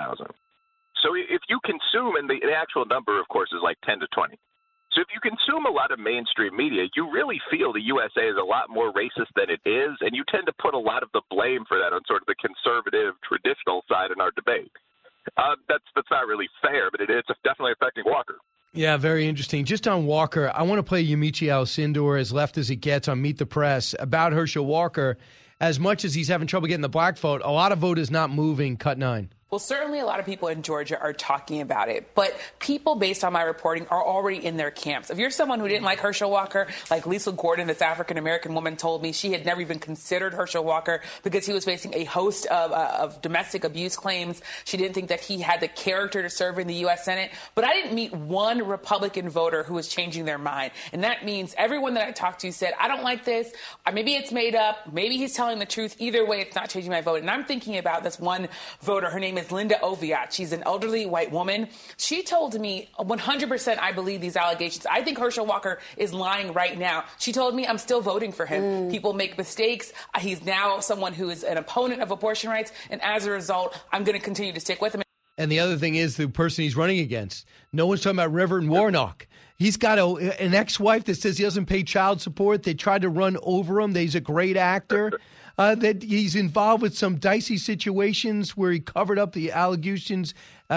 So if you consume, and the actual number, of course, is like 10 to 20. So if you consume a lot of mainstream media, you really feel the USA is a lot more racist than it is, and you tend to put a lot of the blame for that on sort of the conservative, traditional side in our debate. That's not really fair, but it's definitely affecting Walker. Yeah, very interesting. Just on Walker, I want to play Yamiche Alcindor, as left as it gets, on Meet the Press about Herschel Walker. As much as he's having trouble getting the black vote, a lot of vote is not moving. Cut 9. Well, certainly a lot of people in Georgia are talking about it, but people, based on my reporting, are already in their camps. If you're someone who didn't like Herschel Walker, like Lisa Gordon, this African-American woman, told me she had never even considered Herschel Walker because he was facing a host of domestic abuse claims. She didn't think that he had the character to serve in the U.S. Senate. But I didn't meet one Republican voter who was changing their mind. And that means everyone that I talked to said, I don't like this. Maybe it's made up. Maybe he's telling the truth. Either way, it's not changing my vote. And I'm thinking about this one voter. Her name is Linda Oviatt. She's an elderly white woman. She told me 100% I believe these allegations. I think Herschel Walker is lying right now. She told me I'm still voting for him. People make mistakes. He's now someone who is an opponent of abortion rights. And as a result, I'm going to continue to stick with him. And the other thing is the person he's running against. No one's talking about Reverend Warnock. He's got an ex-wife that says he doesn't pay child support. They tried to run over him. He's a great actor. That he's involved with some dicey situations where he covered up the allegations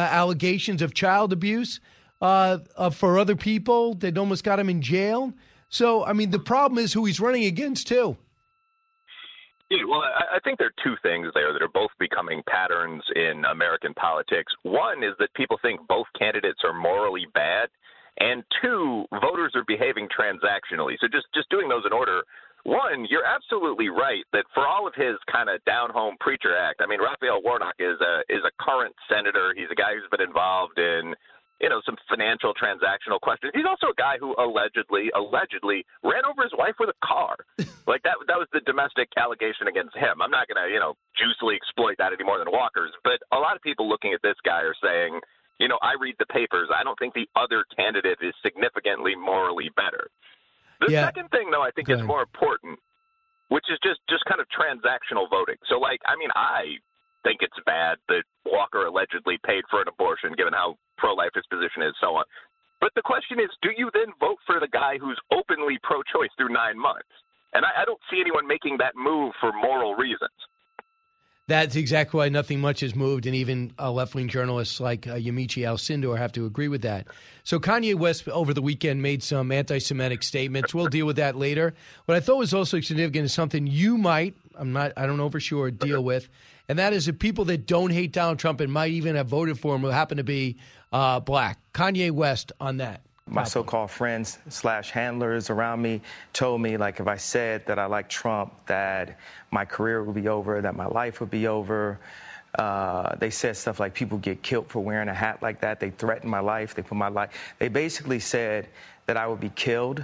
of child abuse for other people that almost got him in jail. So, the problem is who he's running against, too. Yeah, well, I think there are two things there that are both becoming patterns in American politics. One is that people think both candidates are morally bad, and two, voters are behaving transactionally. So just doing those in order. One, you're absolutely right that for all of his kind of down-home preacher act, Raphael Warnock is a current senator. He's a guy who's been involved in some financial transactional questions. He's also a guy who allegedly ran over his wife with a car. Like that was the domestic allegation against him. I'm not going to, juicily exploit that any more than Walker's. But a lot of people looking at this guy are saying, I read the papers. I don't think the other candidate is significantly morally better. The second thing, though, I think is more important, which is just kind of transactional voting. So, I think it's bad that Walker allegedly paid for an abortion, given how pro-life his position is, so on. But the question is, do you then vote for the guy who's openly pro-choice through 9 months? And I don't see anyone making that move for moral reasons. That's exactly why nothing much has moved, and even left-wing journalists like Yamiche Alcindor have to agree with that. So Kanye West over the weekend made some anti-Semitic statements. We'll deal with that later. What I thought was also significant is something you might, I don't know for sure, deal with, and that is the people that don't hate Donald Trump and might even have voted for him who happen to be black. Kanye West on that. My so-called friends / handlers around me told me, if I said that I like Trump, that my career would be over, that my life would be over. They said stuff like people get killed for wearing a hat like that. They threatened my life. They basically said that I would be killed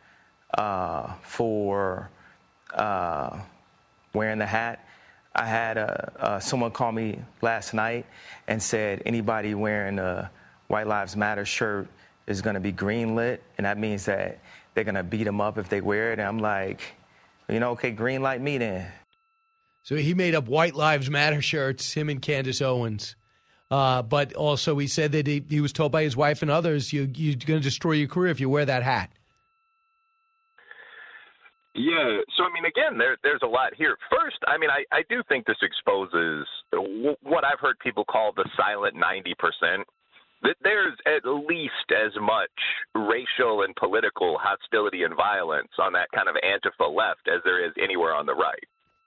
for wearing the hat. I had someone call me last night and said anybody wearing a White Lives Matter shirt is going to be greenlit, and that means that they're going to beat them up if they wear it. And I'm like, okay, green light me then. So he made up White Lives Matter shirts, him and Candace Owens. But also he said that he was told by his wife and others, you're going to destroy your career if you wear that hat. Yeah. So, again, there's a lot here. First, I do think this exposes what I've heard people call the silent 90%. That there's at least as much racial and political hostility and violence on that kind of Antifa left as there is anywhere on the right.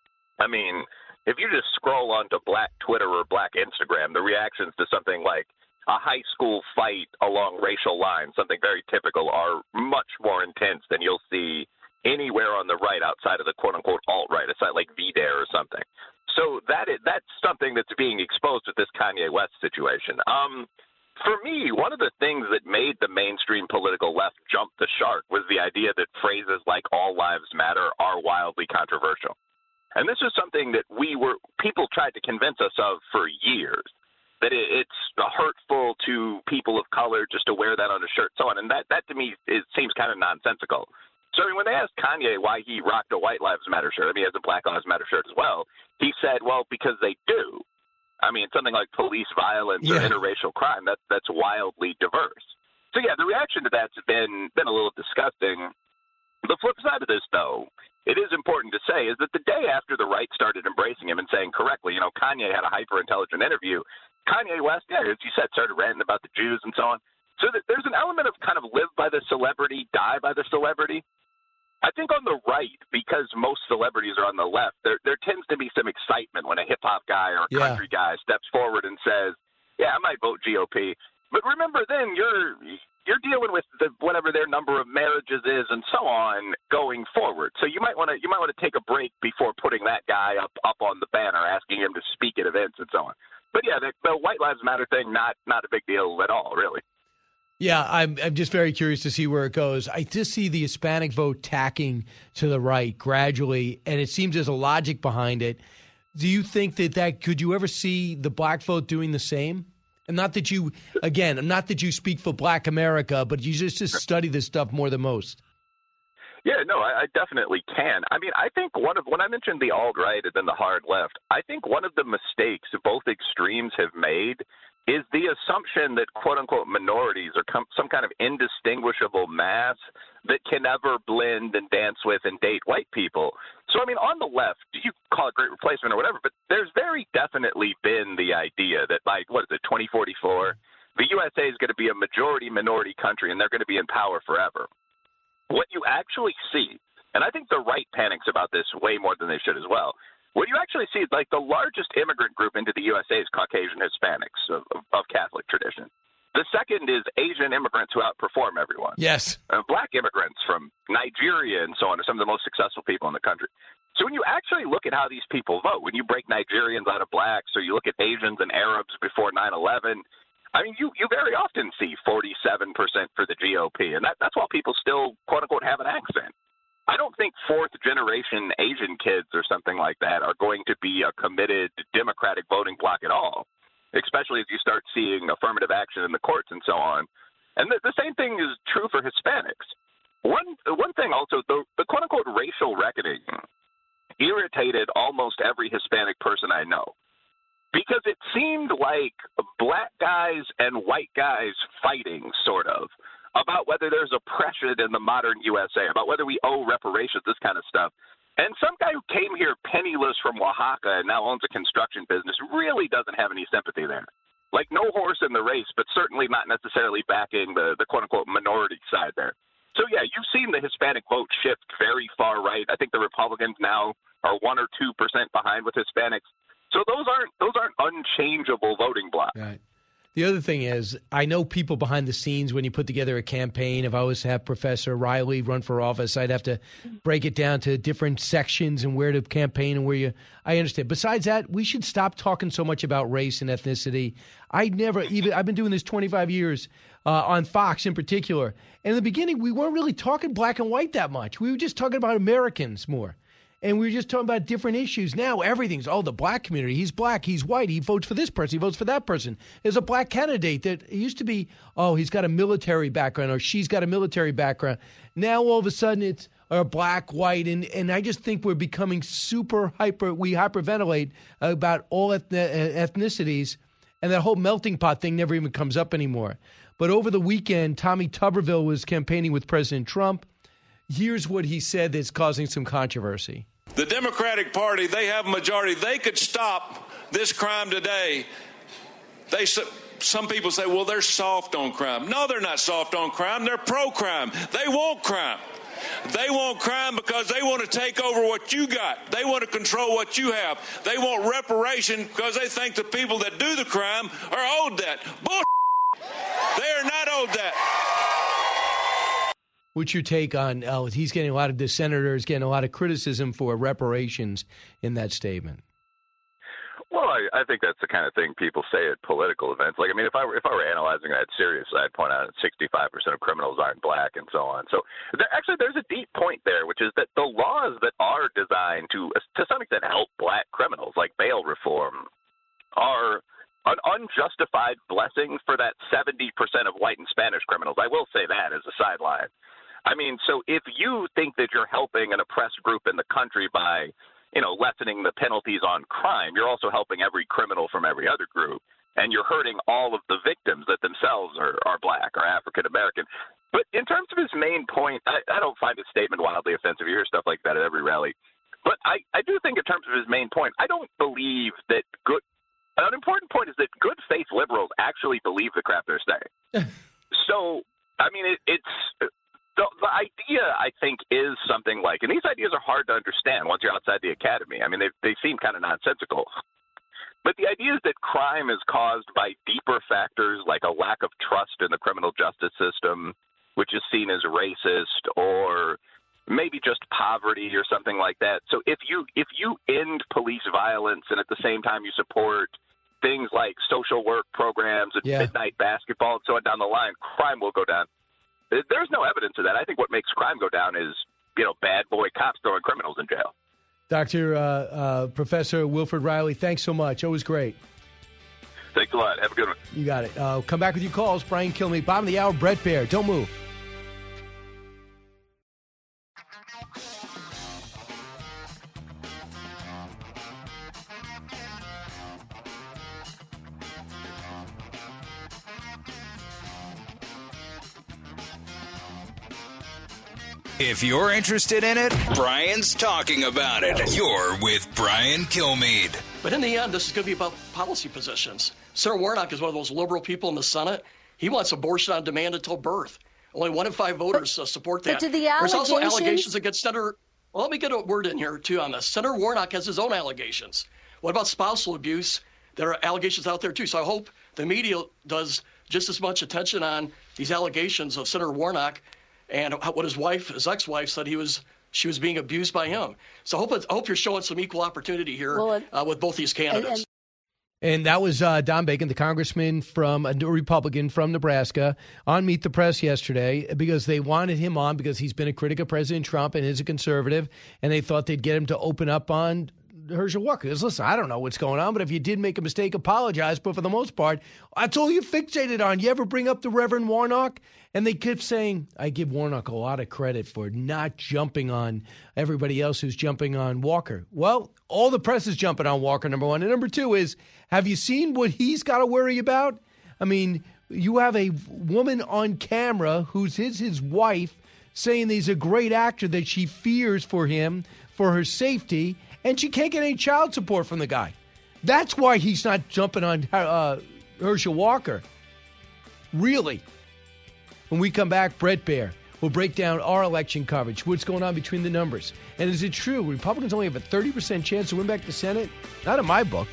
If you just scroll onto Black Twitter or Black Instagram, the reactions to something like a high school fight along racial lines, something very typical, are much more intense than you'll see anywhere on the right outside of the quote-unquote alt-right, a site like VDare or something. So that's something that's being exposed with this Kanye West situation. For me, one of the things that made the mainstream political left jump the shark was the idea that phrases like all lives matter are wildly controversial. And this is something that people tried to convince us of for years, that it's hurtful to people of color just to wear that on a shirt and so on. And that to me, it seems kind of nonsensical. So when they asked Kanye why he rocked a White Lives Matter shirt, he has a Black Lives Matter shirt as well, he said, well, because they do. Something like police violence or interracial crime, that's wildly diverse. So, the reaction to that's been a little disgusting. The flip side of this, though, it is important to say, is that the day after the right started embracing him and saying correctly, Kanye had a hyper-intelligent interview, Kanye West, as you said, started ranting about the Jews and so on. So there's an element of kind of live by the celebrity, die by the celebrity. I think on the right, because most celebrities are on the left, there tends to be some excitement when a hip-hop guy or a country guy steps forward and says, I might vote GOP. But remember then, you're dealing with whatever their number of marriages is and so on going forward. So you might want to take a break before putting that guy up on the banner, asking him to speak at events and so on. But the White Lives Matter thing, not a big deal at all, really. Yeah, I'm just very curious to see where it goes. I just see the Hispanic vote tacking to the right gradually, and it seems there's a logic behind it. Do you think that could you ever see the black vote doing the same? And not that you speak for Black America, but you just study this stuff more than most. Yeah, no, I definitely can. I think when I mentioned the alt-right and then the hard left, I think one of the mistakes both extremes have made is the assumption that quote-unquote minorities are some kind of indistinguishable mass that can never blend and dance with and date white people. So, on the left, you call it great replacement or whatever, but there's very definitely been the idea that by, 2044, the USA is going to be a majority-minority country and they're going to be in power forever. What you actually see, and I think the right panics about this way more than they should as well, what you actually see is the largest immigrant group into the USA is Caucasian Hispanics of Catholic tradition. The second is Asian immigrants who outperform everyone. Yes. Black immigrants from Nigeria and so on are some of the most successful people in the country. So when you actually look at how these people vote, when you break Nigerians out of blacks or you look at Asians and Arabs before 9/11, I mean, you very often see 47% for the GOP, and that's why people still, quote unquote, have an accent. I don't think fourth-generation Asian kids or something like that are going to be a committed Democratic voting bloc at all, especially as you start seeing affirmative action in the courts and so on. And the same thing is true for Hispanics. One thing also, the quote-unquote racial reckoning irritated almost every Hispanic person I know, because it seemed like black guys and white guys fighting, sort of, about whether there's oppression in the modern USA, about whether we owe reparations, this kind of stuff. And some guy who came here penniless from Oaxaca and now owns a construction business really doesn't have any sympathy there. Like, no horse in the race, but certainly not necessarily backing the quote-unquote minority side there. So, yeah, you've seen the Hispanic vote shift very far right. I think the Republicans now are 1 or 2% behind with Hispanics. So those aren't unchangeable voting blocks. Right. The other thing is, I know people behind the scenes when you put together a campaign. If I was to have Professor Riley run for office, I'd have to break it down to different sections and where to campaign and where you – I understand. Besides that, we should stop talking so much about race and ethnicity. I've been doing this 25 years on Fox in particular. And in the beginning, we weren't really talking black and white that much. We were just talking about Americans more. And we were just talking about different issues. Now everything's, the black community, he's black, he's white, he votes for this person, he votes for that person. There's a black candidate that it used to be, he's got a military background or she's got a military background. Now all of a sudden it's black, white, and I just think we're becoming we hyperventilate about all ethnicities, and that whole melting pot thing never even comes up anymore. But over the weekend, Tommy Tuberville was campaigning with President Trump. Here's what he said that's causing some controversy. The Democratic Party, they have a majority. They could stop this crime today. Some people say, well, they're soft on crime. No, they're not soft on crime. They're pro-crime. They want crime. They want crime because they want to take over what you got. They want to control what you have. They want reparation because they think the people that do the crime are owed that. Bullshit. They are not owed that. What's your take on he's getting the senators getting a lot of criticism for reparations in that statement? Well, I think that's the kind of thing people say at political events. Like, I mean, if I were analyzing that seriously, I'd point out that 65% of criminals aren't black and so on. So there's a deep point there, which is that the laws that are designed to some extent help black criminals, like bail reform, are an unjustified blessing for that 70% of white and Spanish criminals. I will say that as a sideline. I mean, so if you think that you're helping an oppressed group in the country by, lessening the penalties on crime, you're also helping every criminal from every other group, and you're hurting all of the victims that themselves are black or African American. But in terms of his main point, I don't find his statement wildly offensive. You hear stuff like that at every rally. But I do think in terms of his main point, I don't believe that an important point is that good faith liberals actually believe the crap they're saying. So, I mean, the idea, I think, is something like, and these ideas are hard to understand once you're outside the academy. I mean, they seem kind of nonsensical. But the idea is that crime is caused by deeper factors like a lack of trust in the criminal justice system, which is seen as racist, or maybe just poverty or something like that. So if you end police violence and at the same time you support things like social work programs and midnight basketball and so on down the line, crime will go down. There's no evidence of that. I think what makes crime go down is, bad boy cops throwing criminals in jail. Dr. Professor Wilfred Riley, thanks so much. Always great. Thanks a lot. Have a good one. You got it. Come back with your calls. Brian Kilmeade, bottom of the hour, Brett Baer. Don't move. If you're interested in it, Brian's talking about it. You're with Brian Kilmeade. But in the end, this is going to be about policy positions. Senator Warnock is one of those liberal people in the Senate. He wants abortion on demand until birth. Only 1 in 5 voters support that. But do the There's also allegations against Senator... Well, let me get a word in here, too, on this. Senator Warnock has his own allegations. What about spousal abuse? There are allegations out there, too. So I hope the media does just as much attention on these allegations of Senator Warnock and what his ex-wife said she was being abused by him. So I hope you're showing some equal opportunity here with both these candidates. And that was Don Bacon, the congressman from a Republican from Nebraska, on Meet the Press yesterday because they wanted him on because he's been a critic of President Trump and is a conservative, and they thought they'd get him to open up on Herschel Walker. Because, listen, I don't know what's going on, but if you did make a mistake, apologize. But for the most part, that's all you fixated on. You ever bring up the Reverend Warnock? And they kept saying, I give Warnock a lot of credit for not jumping on everybody else who's jumping on Walker. Well, all the press is jumping on Walker, number one. And number two is, have you seen what he's got to worry about? I mean, you have a woman on camera who's his wife saying he's a great actor that she fears for him, for her safety, and she can't get any child support from the guy. That's why he's not jumping on Herschel Walker. Really. When we come back, Brett Baer will break down our election coverage, what's going on between the numbers. And is it true Republicans only have a 30% chance to win back the Senate? Not in my book.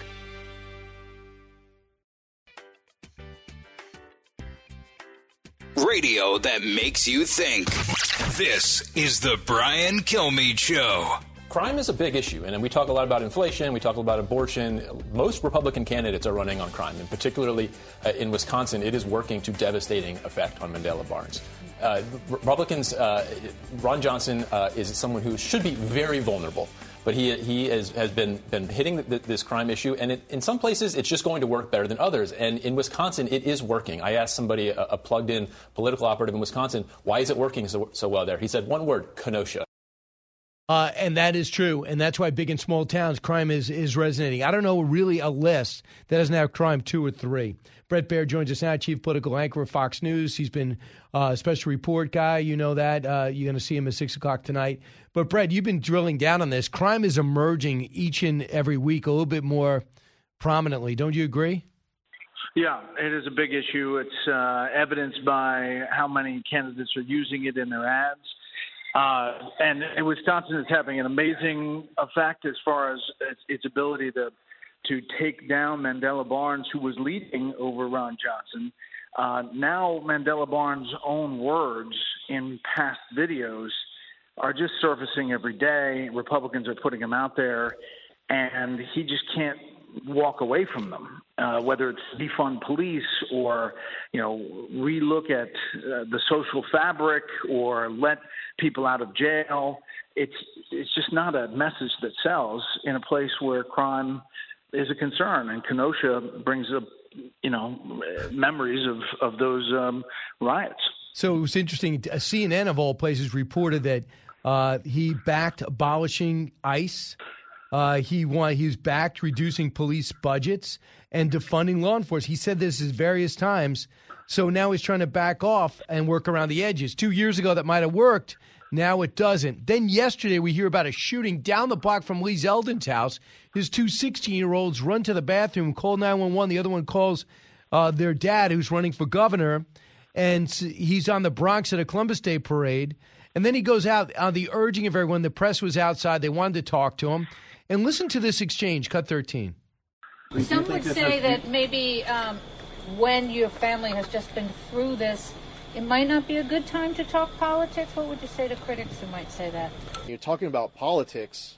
Radio that makes you think. This is the Brian Kilmeade Show. Crime is a big issue, and we talk a lot about inflation, we talk about abortion. Most Republican candidates are running on crime, and particularly in Wisconsin, it is working to devastating effect on Mandela Barnes. Republicans, Ron Johnson is someone who should be very vulnerable, but he has been hitting this crime issue, and in some places it's just going to work better than others. And in Wisconsin, it is working. I asked somebody, a plugged-in political operative in Wisconsin, why is it working so well there? He said one word: Kenosha. And that is true, and that's why big and small towns, crime is resonating. I don't know really a list that doesn't have crime 2 or 3. Brett Baer joins us now, chief political anchor of Fox News. He's been a special report guy. You know that. You're going to see him at 6 o'clock tonight. But, Brett, you've been drilling down on this. Crime is emerging each and every week a little bit more prominently. Don't you agree? Yeah, it is a big issue. It's evidenced by how many candidates are using it in their ads. And Wisconsin is having an amazing effect as far as its ability to take down Mandela Barnes, who was leading over Ron Johnson. Now Mandela Barnes' own words in past videos are just surfacing every day. Republicans are putting them out there, and he just can't walk away from them, whether it's defund police or, relook at the social fabric or let people out of jail. It's just not a message that sells in a place where crime is a concern. And Kenosha brings up, memories of those riots. So it was interesting. CNN, of all places, reported that he backed abolishing ICE. He's backed reducing police budgets and defunding law enforcement. He said this at various times. So now he's trying to back off and work around the edges. 2 years ago, that might have worked. Now it doesn't. Then yesterday, we hear about a shooting down the block from Lee Zeldin's house. His 2 16-year-olds run to the bathroom, call 911. The other one calls their dad, who's running for governor. And he's on the Bronx at a Columbus Day parade. And then he goes out on the urging of everyone. The press was outside. They wanted to talk to him. And listen to this exchange, cut 13. Some would say that maybe when your family has just been through this, it might not be a good time to talk politics. What would you say to critics who might say that? You're talking about politics.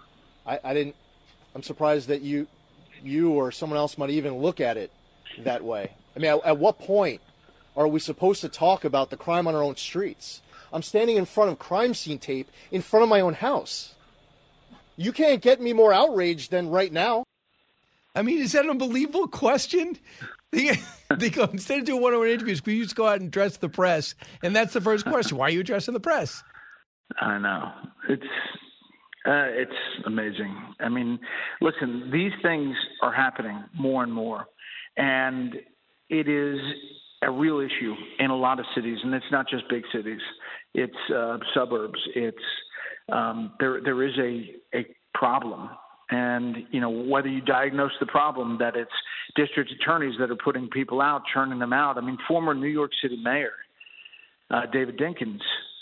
I'm surprised that you or someone else might even look at it that way. I mean, at what point are we supposed to talk about the crime on our own streets? I'm standing in front of crime scene tape in front of my own house. You can't get me more outraged than right now. I mean, is that an unbelievable question? They go, instead of doing one-on-one interviews, we used to go out and address the press, and that's the first question. Why are you addressing the press? I know. It's amazing. I mean, listen, these things are happening more and more, and it is a real issue in a lot of cities, and it's not just big cities. It's suburbs. It's there is a problem. And, whether you diagnose the problem that it's district attorneys that are putting people out, churning them out. I mean, former New York City Mayor David Dinkins,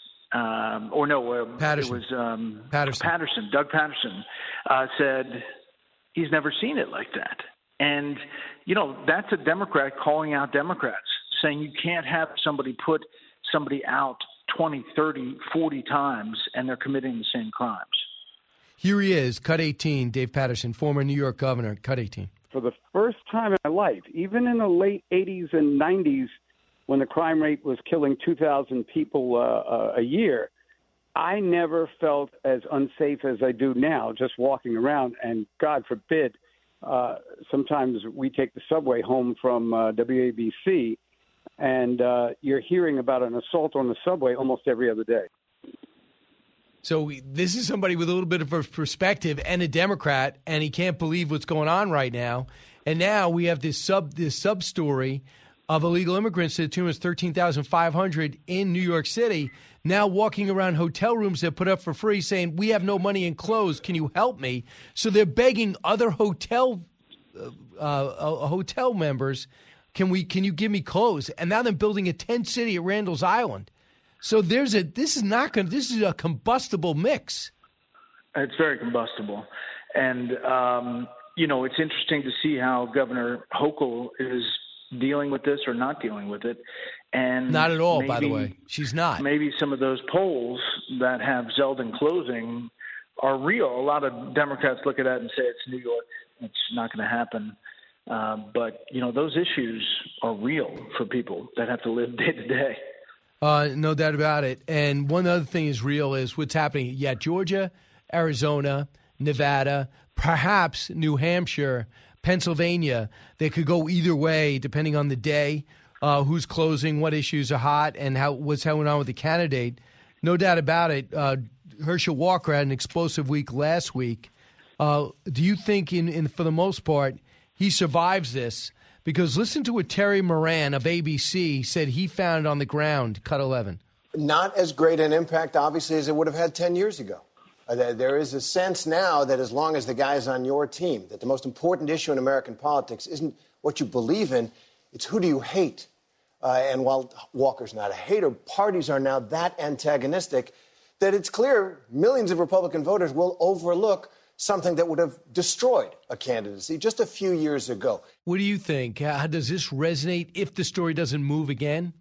Patterson. It was Patterson, Doug Patterson, said he's never seen it like that. And, that's a Democrat calling out Democrats, saying you can't have somebody put somebody out 20, 30, 40 times and they're committing the same crimes. Here he is, cut 18, Dave Patterson, former New York governor, cut 18. for the first time in my life, even in the late 80s and 90s, when the crime rate was killing 2,000 people a year, I never felt as unsafe as I do now just walking around. And God forbid, sometimes we take the subway home from WABC, and you're hearing about an assault on the subway almost every other day. So this is somebody with a little bit of a perspective and a Democrat, and he can't believe what's going on right now. And now we have this sub story of illegal immigrants to the tune of 13,500 in New York City, now walking around hotel rooms they're put up for free saying, we have no money in clothes. Can you help me? So they're begging other hotel members, can you give me clothes? And now they're building a tent city at Randall's Island. So this is a combustible mix. It's very combustible. And, it's interesting to see how Governor Hochul is dealing with this or not dealing with it. And not at all, by the way. She's not. Maybe some of those polls that have Zeldin closing are real. A lot of Democrats look at that and say it's New York. It's not going to happen. But, those issues are real for people that have to live day to day. No doubt about it. And one other thing is real is what's happening. Yeah, Georgia, Arizona, Nevada, perhaps New Hampshire, Pennsylvania. They could go either way depending on the day, who's closing, what issues are hot, and what's going on with the candidate. No doubt about it. Herschel Walker had an explosive week last week. Do you think, for the most part, he survives this? Because listen to what Terry Moran of ABC said he found on the ground, cut 11. Not as great an impact, obviously, as it would have had 10 years ago. There is a sense now that as long as the guy's on your team, that the most important issue in American politics isn't what you believe in, it's who do you hate. And while Walker's not a hater, parties are now that antagonistic that it's clear millions of Republican voters will overlook something that would have destroyed a candidacy just a few years ago. What do you think? How does this resonate if the story doesn't move again?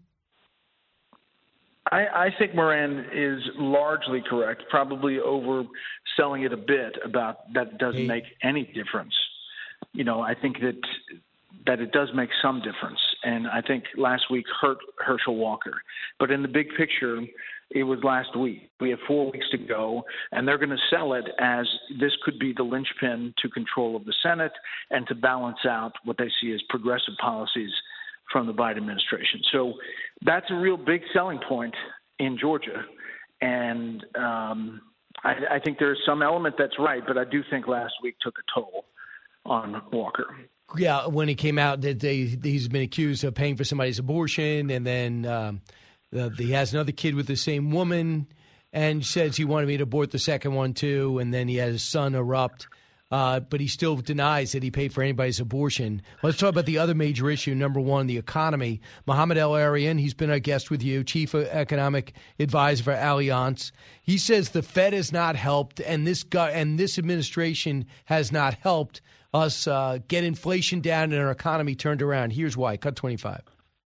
I think Moran is largely correct, probably overselling it a bit about that it doesn't make any difference. I think that it does make some difference. And I think last week hurt Herschel Walker. But in the big picture, it was last week. We have 4 weeks to go, and they're going to sell it as this could be the linchpin to control of the Senate and to balance out what they see as progressive policies from the Biden administration. So that's a real big selling point in Georgia. And I think there's some element that's right, but I do think last week took a toll on Walker. Yeah, when he came out that he's been accused of paying for somebody's abortion, and then he has another kid with the same woman and says he wanted me to abort the second one too, and then he had his son erupt. But he still denies that he paid for anybody's abortion. Let's talk about the other major issue, number one, the economy. Mohamed El-Erian, he's been our guest with you, chief economic advisor for Allianz. He says the Fed has not helped, and this administration has not helped us get inflation down and our economy turned around. Here's why. Cut 25.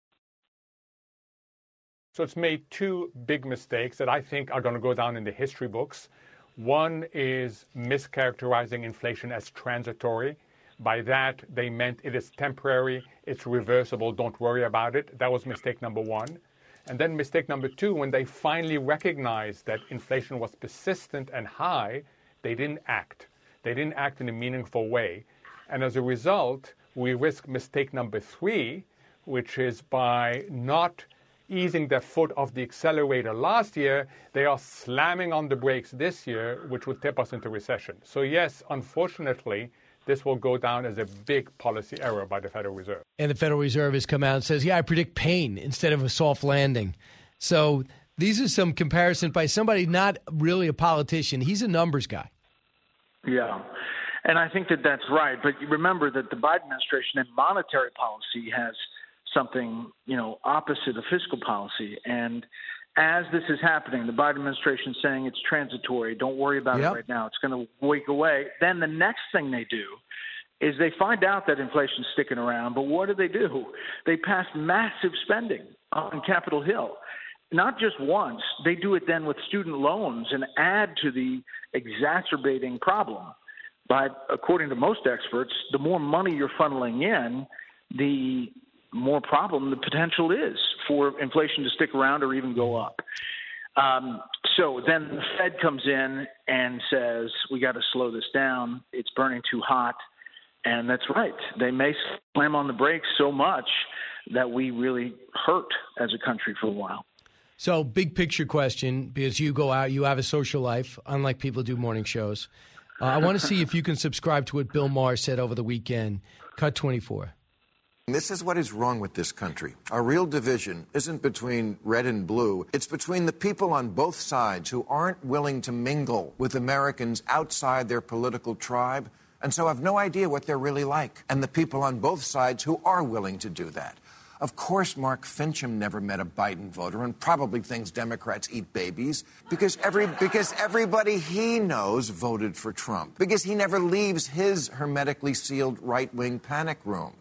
So it's made two big mistakes that I think are going to go down in the history books. One is mischaracterizing inflation as transitory. By that, they meant it is temporary, it's reversible, don't worry about it. That was mistake number one. And then mistake number two, when they finally recognized that inflation was persistent and high, they didn't act. They didn't act in a meaningful way. And as a result, we risk mistake number three, which is by not easing their foot off the accelerator last year, they are slamming on the brakes this year, which would tip us into recession. So yes, unfortunately, this will go down as a big policy error by the Federal Reserve. And the Federal Reserve has come out and says, yeah, I predict pain instead of a soft landing. So these are some comparisons by somebody not really a politician. He's a numbers guy. Yeah. And I think that that's right. But remember that the Biden administration in monetary policy has something, opposite of fiscal policy. And as this is happening, the Biden administration is saying it's transitory. Don't worry about it right now. It's going to wake away. Then the next thing they do is they find out that inflation's sticking around. But what do? They pass massive spending on Capitol Hill. Not just once. They do it then with student loans and add to the exacerbating problem. But according to most experts, the more money you're funneling in, the more problem the potential is for inflation to stick around or even go up. So then the Fed comes in and says, we got to slow this down. It's burning too hot. And that's right. They may slam on the brakes so much that we really hurt as a country for a while. So big picture question, because you go out, you have a social life, unlike people who do morning shows. I want to see if you can subscribe to what Bill Maher said over the weekend. Cut 24. This is what is wrong with this country. Our real division isn't between red and blue. It's between the people on both sides who aren't willing to mingle with Americans outside their political tribe and so have no idea what they're really like, and the people on both sides who are willing to do that. Of course, Mark Fincham never met a Biden voter and probably thinks Democrats eat babies because everybody he knows voted for Trump, because he never leaves his hermetically sealed right-wing panic room.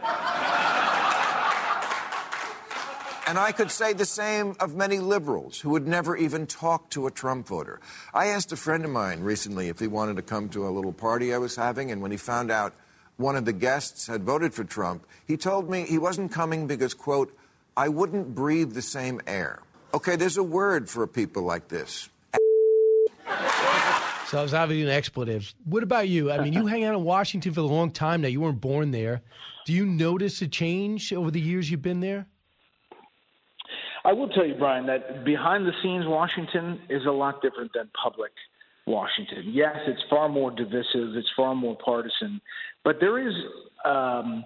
And I could say the same of many liberals who would never even talk to a Trump voter. I asked a friend of mine recently if he wanted to come to a little party I was having, and when he found out one of the guests had voted for Trump, he told me he wasn't coming because, quote, I wouldn't breathe the same air. Okay, there's a word for people like this. So I was having an expletive. What about you? I mean, you hang out in Washington for a long time now. You weren't born there. Do you notice a change over the years you've been there? I will tell you, Brian, that behind the scenes Washington is a lot different than public Washington. Yes, it's far more divisive. It's far more partisan. But there is an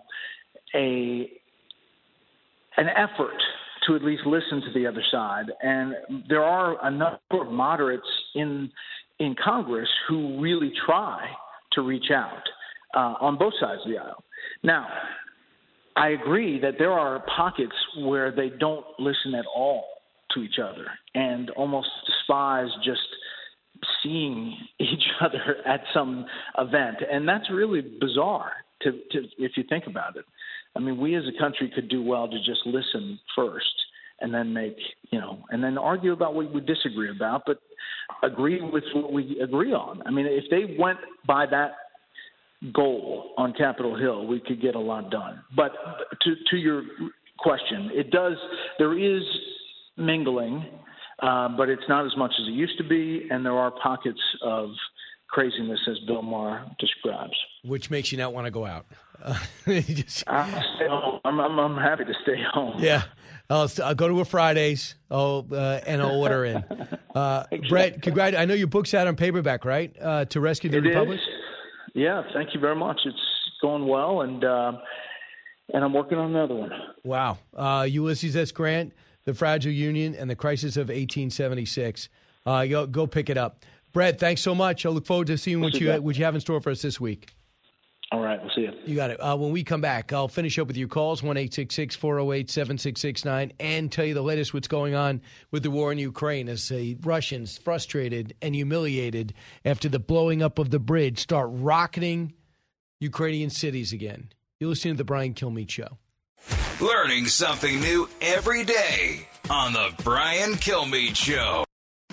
effort to at least listen to the other side. And there are a number of moderates in Congress who really try to reach out on both sides of the aisle. Now, I agree that there are pockets where they don't listen at all to each other and almost despise just seeing each other at some event. And that's really bizarre to if you think about it. I mean, we as a country could do well to just listen first and then and then argue about what we disagree about, but agree with what we agree on. I mean, if they went by that goal on Capitol Hill, we could get a lot done. But to your question, there is mingling, but it's not as much as it used to be, and there are pockets of craziness, as Bill Maher describes. Which makes you not want to go out. I'll stay home. I'm happy to stay home. Yeah. I'll go to a Fridays and I'll order in. Exactly. Brett, I know your book's out on paperback, right? To Rescue the Republic? Is. Yeah, thank you very much. It's going well, and I'm working on another one. Wow. Ulysses S. Grant, The Fragile Union, and the Crisis of 1876. Go pick it up. Brett, thanks so much. I look forward to seeing what you have in store for us this week. All right, we'll see you. You got it. When we come back, I'll finish up with your calls, 1-866-408-7669, and tell you the latest what's going on with the war in Ukraine as the Russians, frustrated and humiliated after the blowing up of the bridge, start rocketing Ukrainian cities again. You're listening to The Brian Kilmeade Show. Learning something new every day on The Brian Kilmeade Show.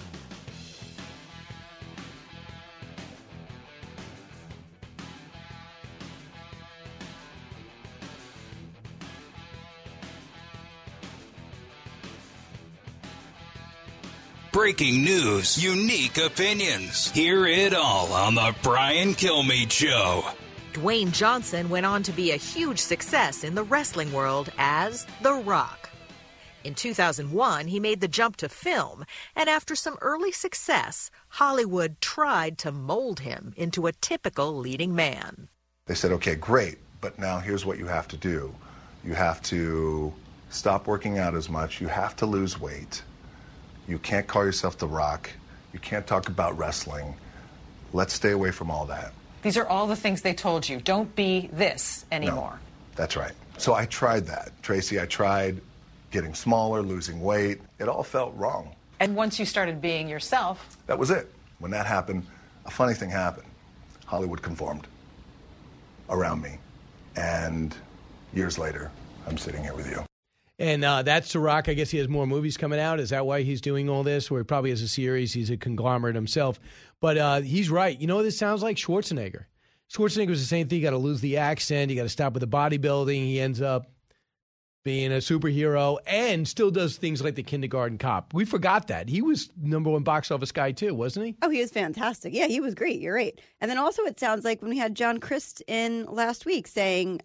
Breaking news, unique opinions. Hear it all on The Brian Kilmeade Show. Dwayne Johnson went on to be a huge success in the wrestling world as The Rock. In 2001, he made the jump to film, and after some early success, Hollywood tried to mold him into a typical leading man. They said, okay, great, but now here's what you have to do. You have to stop working out as much. You have to lose weight. You can't call yourself The Rock. You can't talk about wrestling. Let's stay away from all that. These are all the things they told you. Don't be this anymore. No, that's right. So I tried that, Tracy. I tried getting smaller, losing weight. It all felt wrong. And once you started being yourself... That was it. When that happened, a funny thing happened. Hollywood conformed around me. And years later, I'm sitting here with you. And that's The Rock. I guess he has more movies coming out. Is that why he's doing all this? Where he probably has a series. He's a conglomerate himself. But he's right. You know what this sounds like? Schwarzenegger. Schwarzenegger was the same thing. You got to lose the accent. You got to stop with the bodybuilding. He ends up being a superhero and still does things like the Kindergarten Cop. We forgot that. He was #1 box office guy too, wasn't he? Oh, he was fantastic. Yeah, he was great. You're right. And then also it sounds like when we had John Crist in last week saying,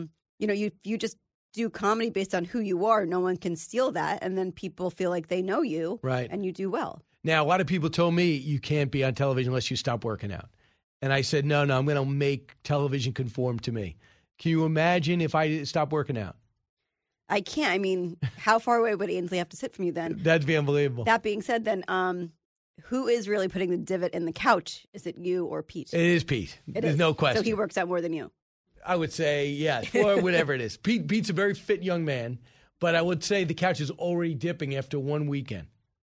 you just do comedy based on who you are. No one can steal that. And then people feel like they know you. Right. And you do well. Now, a lot of people told me you can't be on television unless you stop working out. And I said, no, I'm going to make television conform to me. Can you imagine if I stop working out? I can't. I mean, how far away would Ainsley have to sit from you then? That'd be unbelievable. That being said, then, who is really putting the divot in the couch? Is it you or Pete? It is Pete. There's no question. So he works out more than you? I would say yes, or whatever it is. Pete's a very fit young man, but I would say the couch is already dipping after one weekend,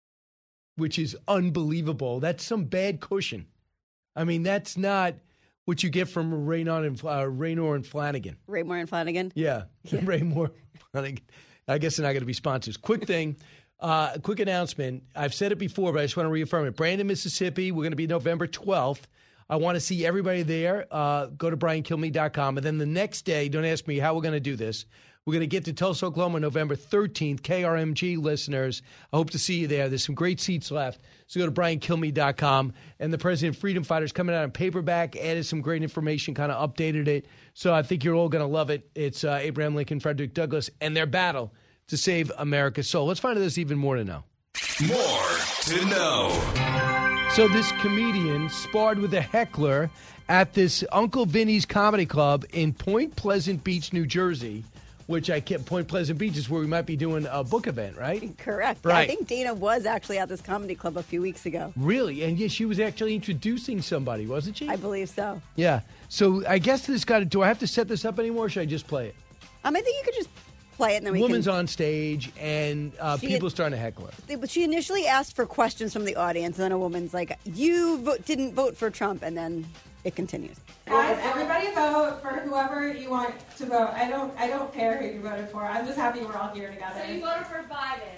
which is unbelievable. That's some bad cushion. I mean, that's not what you get from Raynor and Flanagan. Raymore and Flanagan? Yeah. Raymore and Flanagan. I guess they're not going to be sponsors. Quick thing, quick announcement. I've said it before, but I just want to reaffirm it. Brandon, Mississippi, we're going to be November 12th. I want to see everybody there. Go to BrianKilmeade.com. And then the next day, don't ask me how we're going to do this. We're going to get to Tulsa, Oklahoma, November 13th. KRMG listeners, I hope to see you there. There's some great seats left. So go to BrianKilmeade.com. And the President Freedom Fighter's coming out in paperback, added some great information, kind of updated it. So I think you're all going to love it. It's Abraham Lincoln, Frederick Douglass, and their battle to save America's soul. Let's find out there's even more to know. More to know. So this comedian sparred with a heckler at this Uncle Vinny's Comedy Club in Point Pleasant Beach, New Jersey. Point Pleasant Beach is where we might be doing a book event, right? Correct. Right. I think Dana was actually at this comedy club a few weeks ago. Really? And yes, she was actually introducing somebody, wasn't she? I believe so. Yeah. So I guess do I have to set this up anymore, or should I just play it? I think you could just play it and then Woman's on stage and people starting to heckle her. But she initially asked for questions from the audience, and then a woman's like, you didn't vote for Trump, and then it continues. Guys, everybody vote for whoever you want to vote. I don't care who you voted for. I'm just happy we're all here together. So you voted for Biden.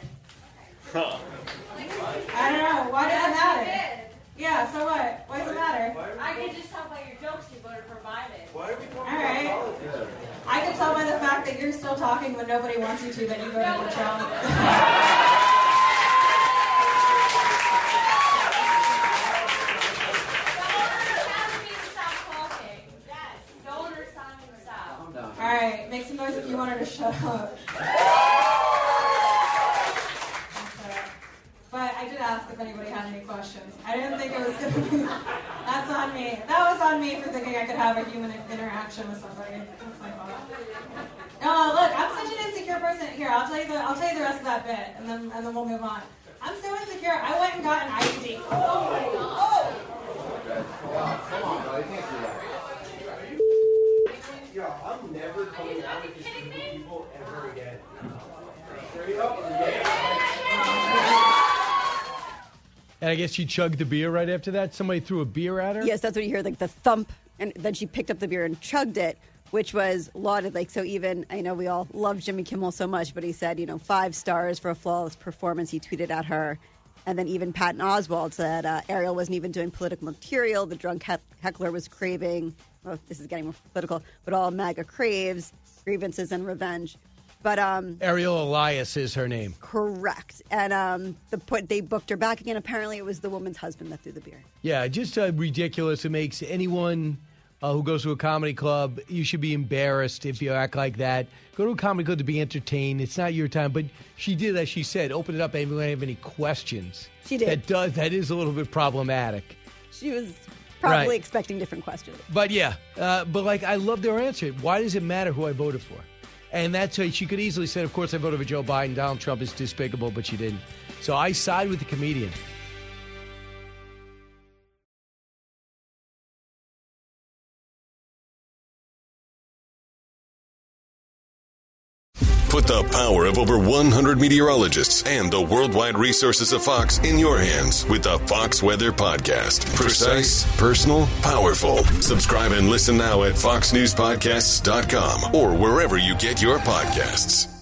I don't know. Why does it matter? Yeah, so what? Why does it matter? I can just tell by your jokes you voted for Biden. Why are we talking all right. Politics? I can tell by the fact that you're still talking when nobody wants you to that you voted for Trump. All right, make some noise if you want her to shut up. But I did ask if anybody had any questions. I didn't think it was going to be... That's on me. That was on me for thinking I could have a human interaction with somebody. That's my fault. No, look, I'm such an insecure person. Here, I'll tell you the rest of that bit, and then we'll move on. I'm so insecure. I went and got an IUD. Oh my God. Come on, bro. You can't do that. Yo, I'm never coming out with this group of people ever again. Straight up. And I guess she chugged the beer right after that? Somebody threw a beer at her? Yes, that's what you hear, like the thump, and then she picked up the beer and chugged it, which was lauded. Like, so even, I know we all love Jimmy Kimmel so much, but he said, 5 stars for a flawless performance. He tweeted at her. And then even Patton Oswalt said Ariel wasn't even doing political material. The drunk heckler was craving, well, this is getting more political, but all MAGA craves, grievances and revenge. But Ariel Elias is her name. Correct. And they booked her back again. Apparently it was the woman's husband that threw the beer. Yeah, just ridiculous. It makes anyone who goes to a comedy club, you should be embarrassed if you act like that. Go to a comedy club to be entertained. It's not your time. But she did, as she said, open it up and anyone have any questions. She did. That is a little bit problematic. She was probably Right. expecting different questions. But yeah, I love their answer. Why does it matter who I voted for? And that's she could easily say, of course, I voted for Joe Biden. Donald Trump is despicable, but she didn't. So I side with the comedian. Put the power of over 100 meteorologists and the worldwide resources of Fox in your hands with the Fox Weather Podcast. Precise, personal, powerful. Subscribe and listen now at foxnewspodcasts.com or wherever you get your podcasts.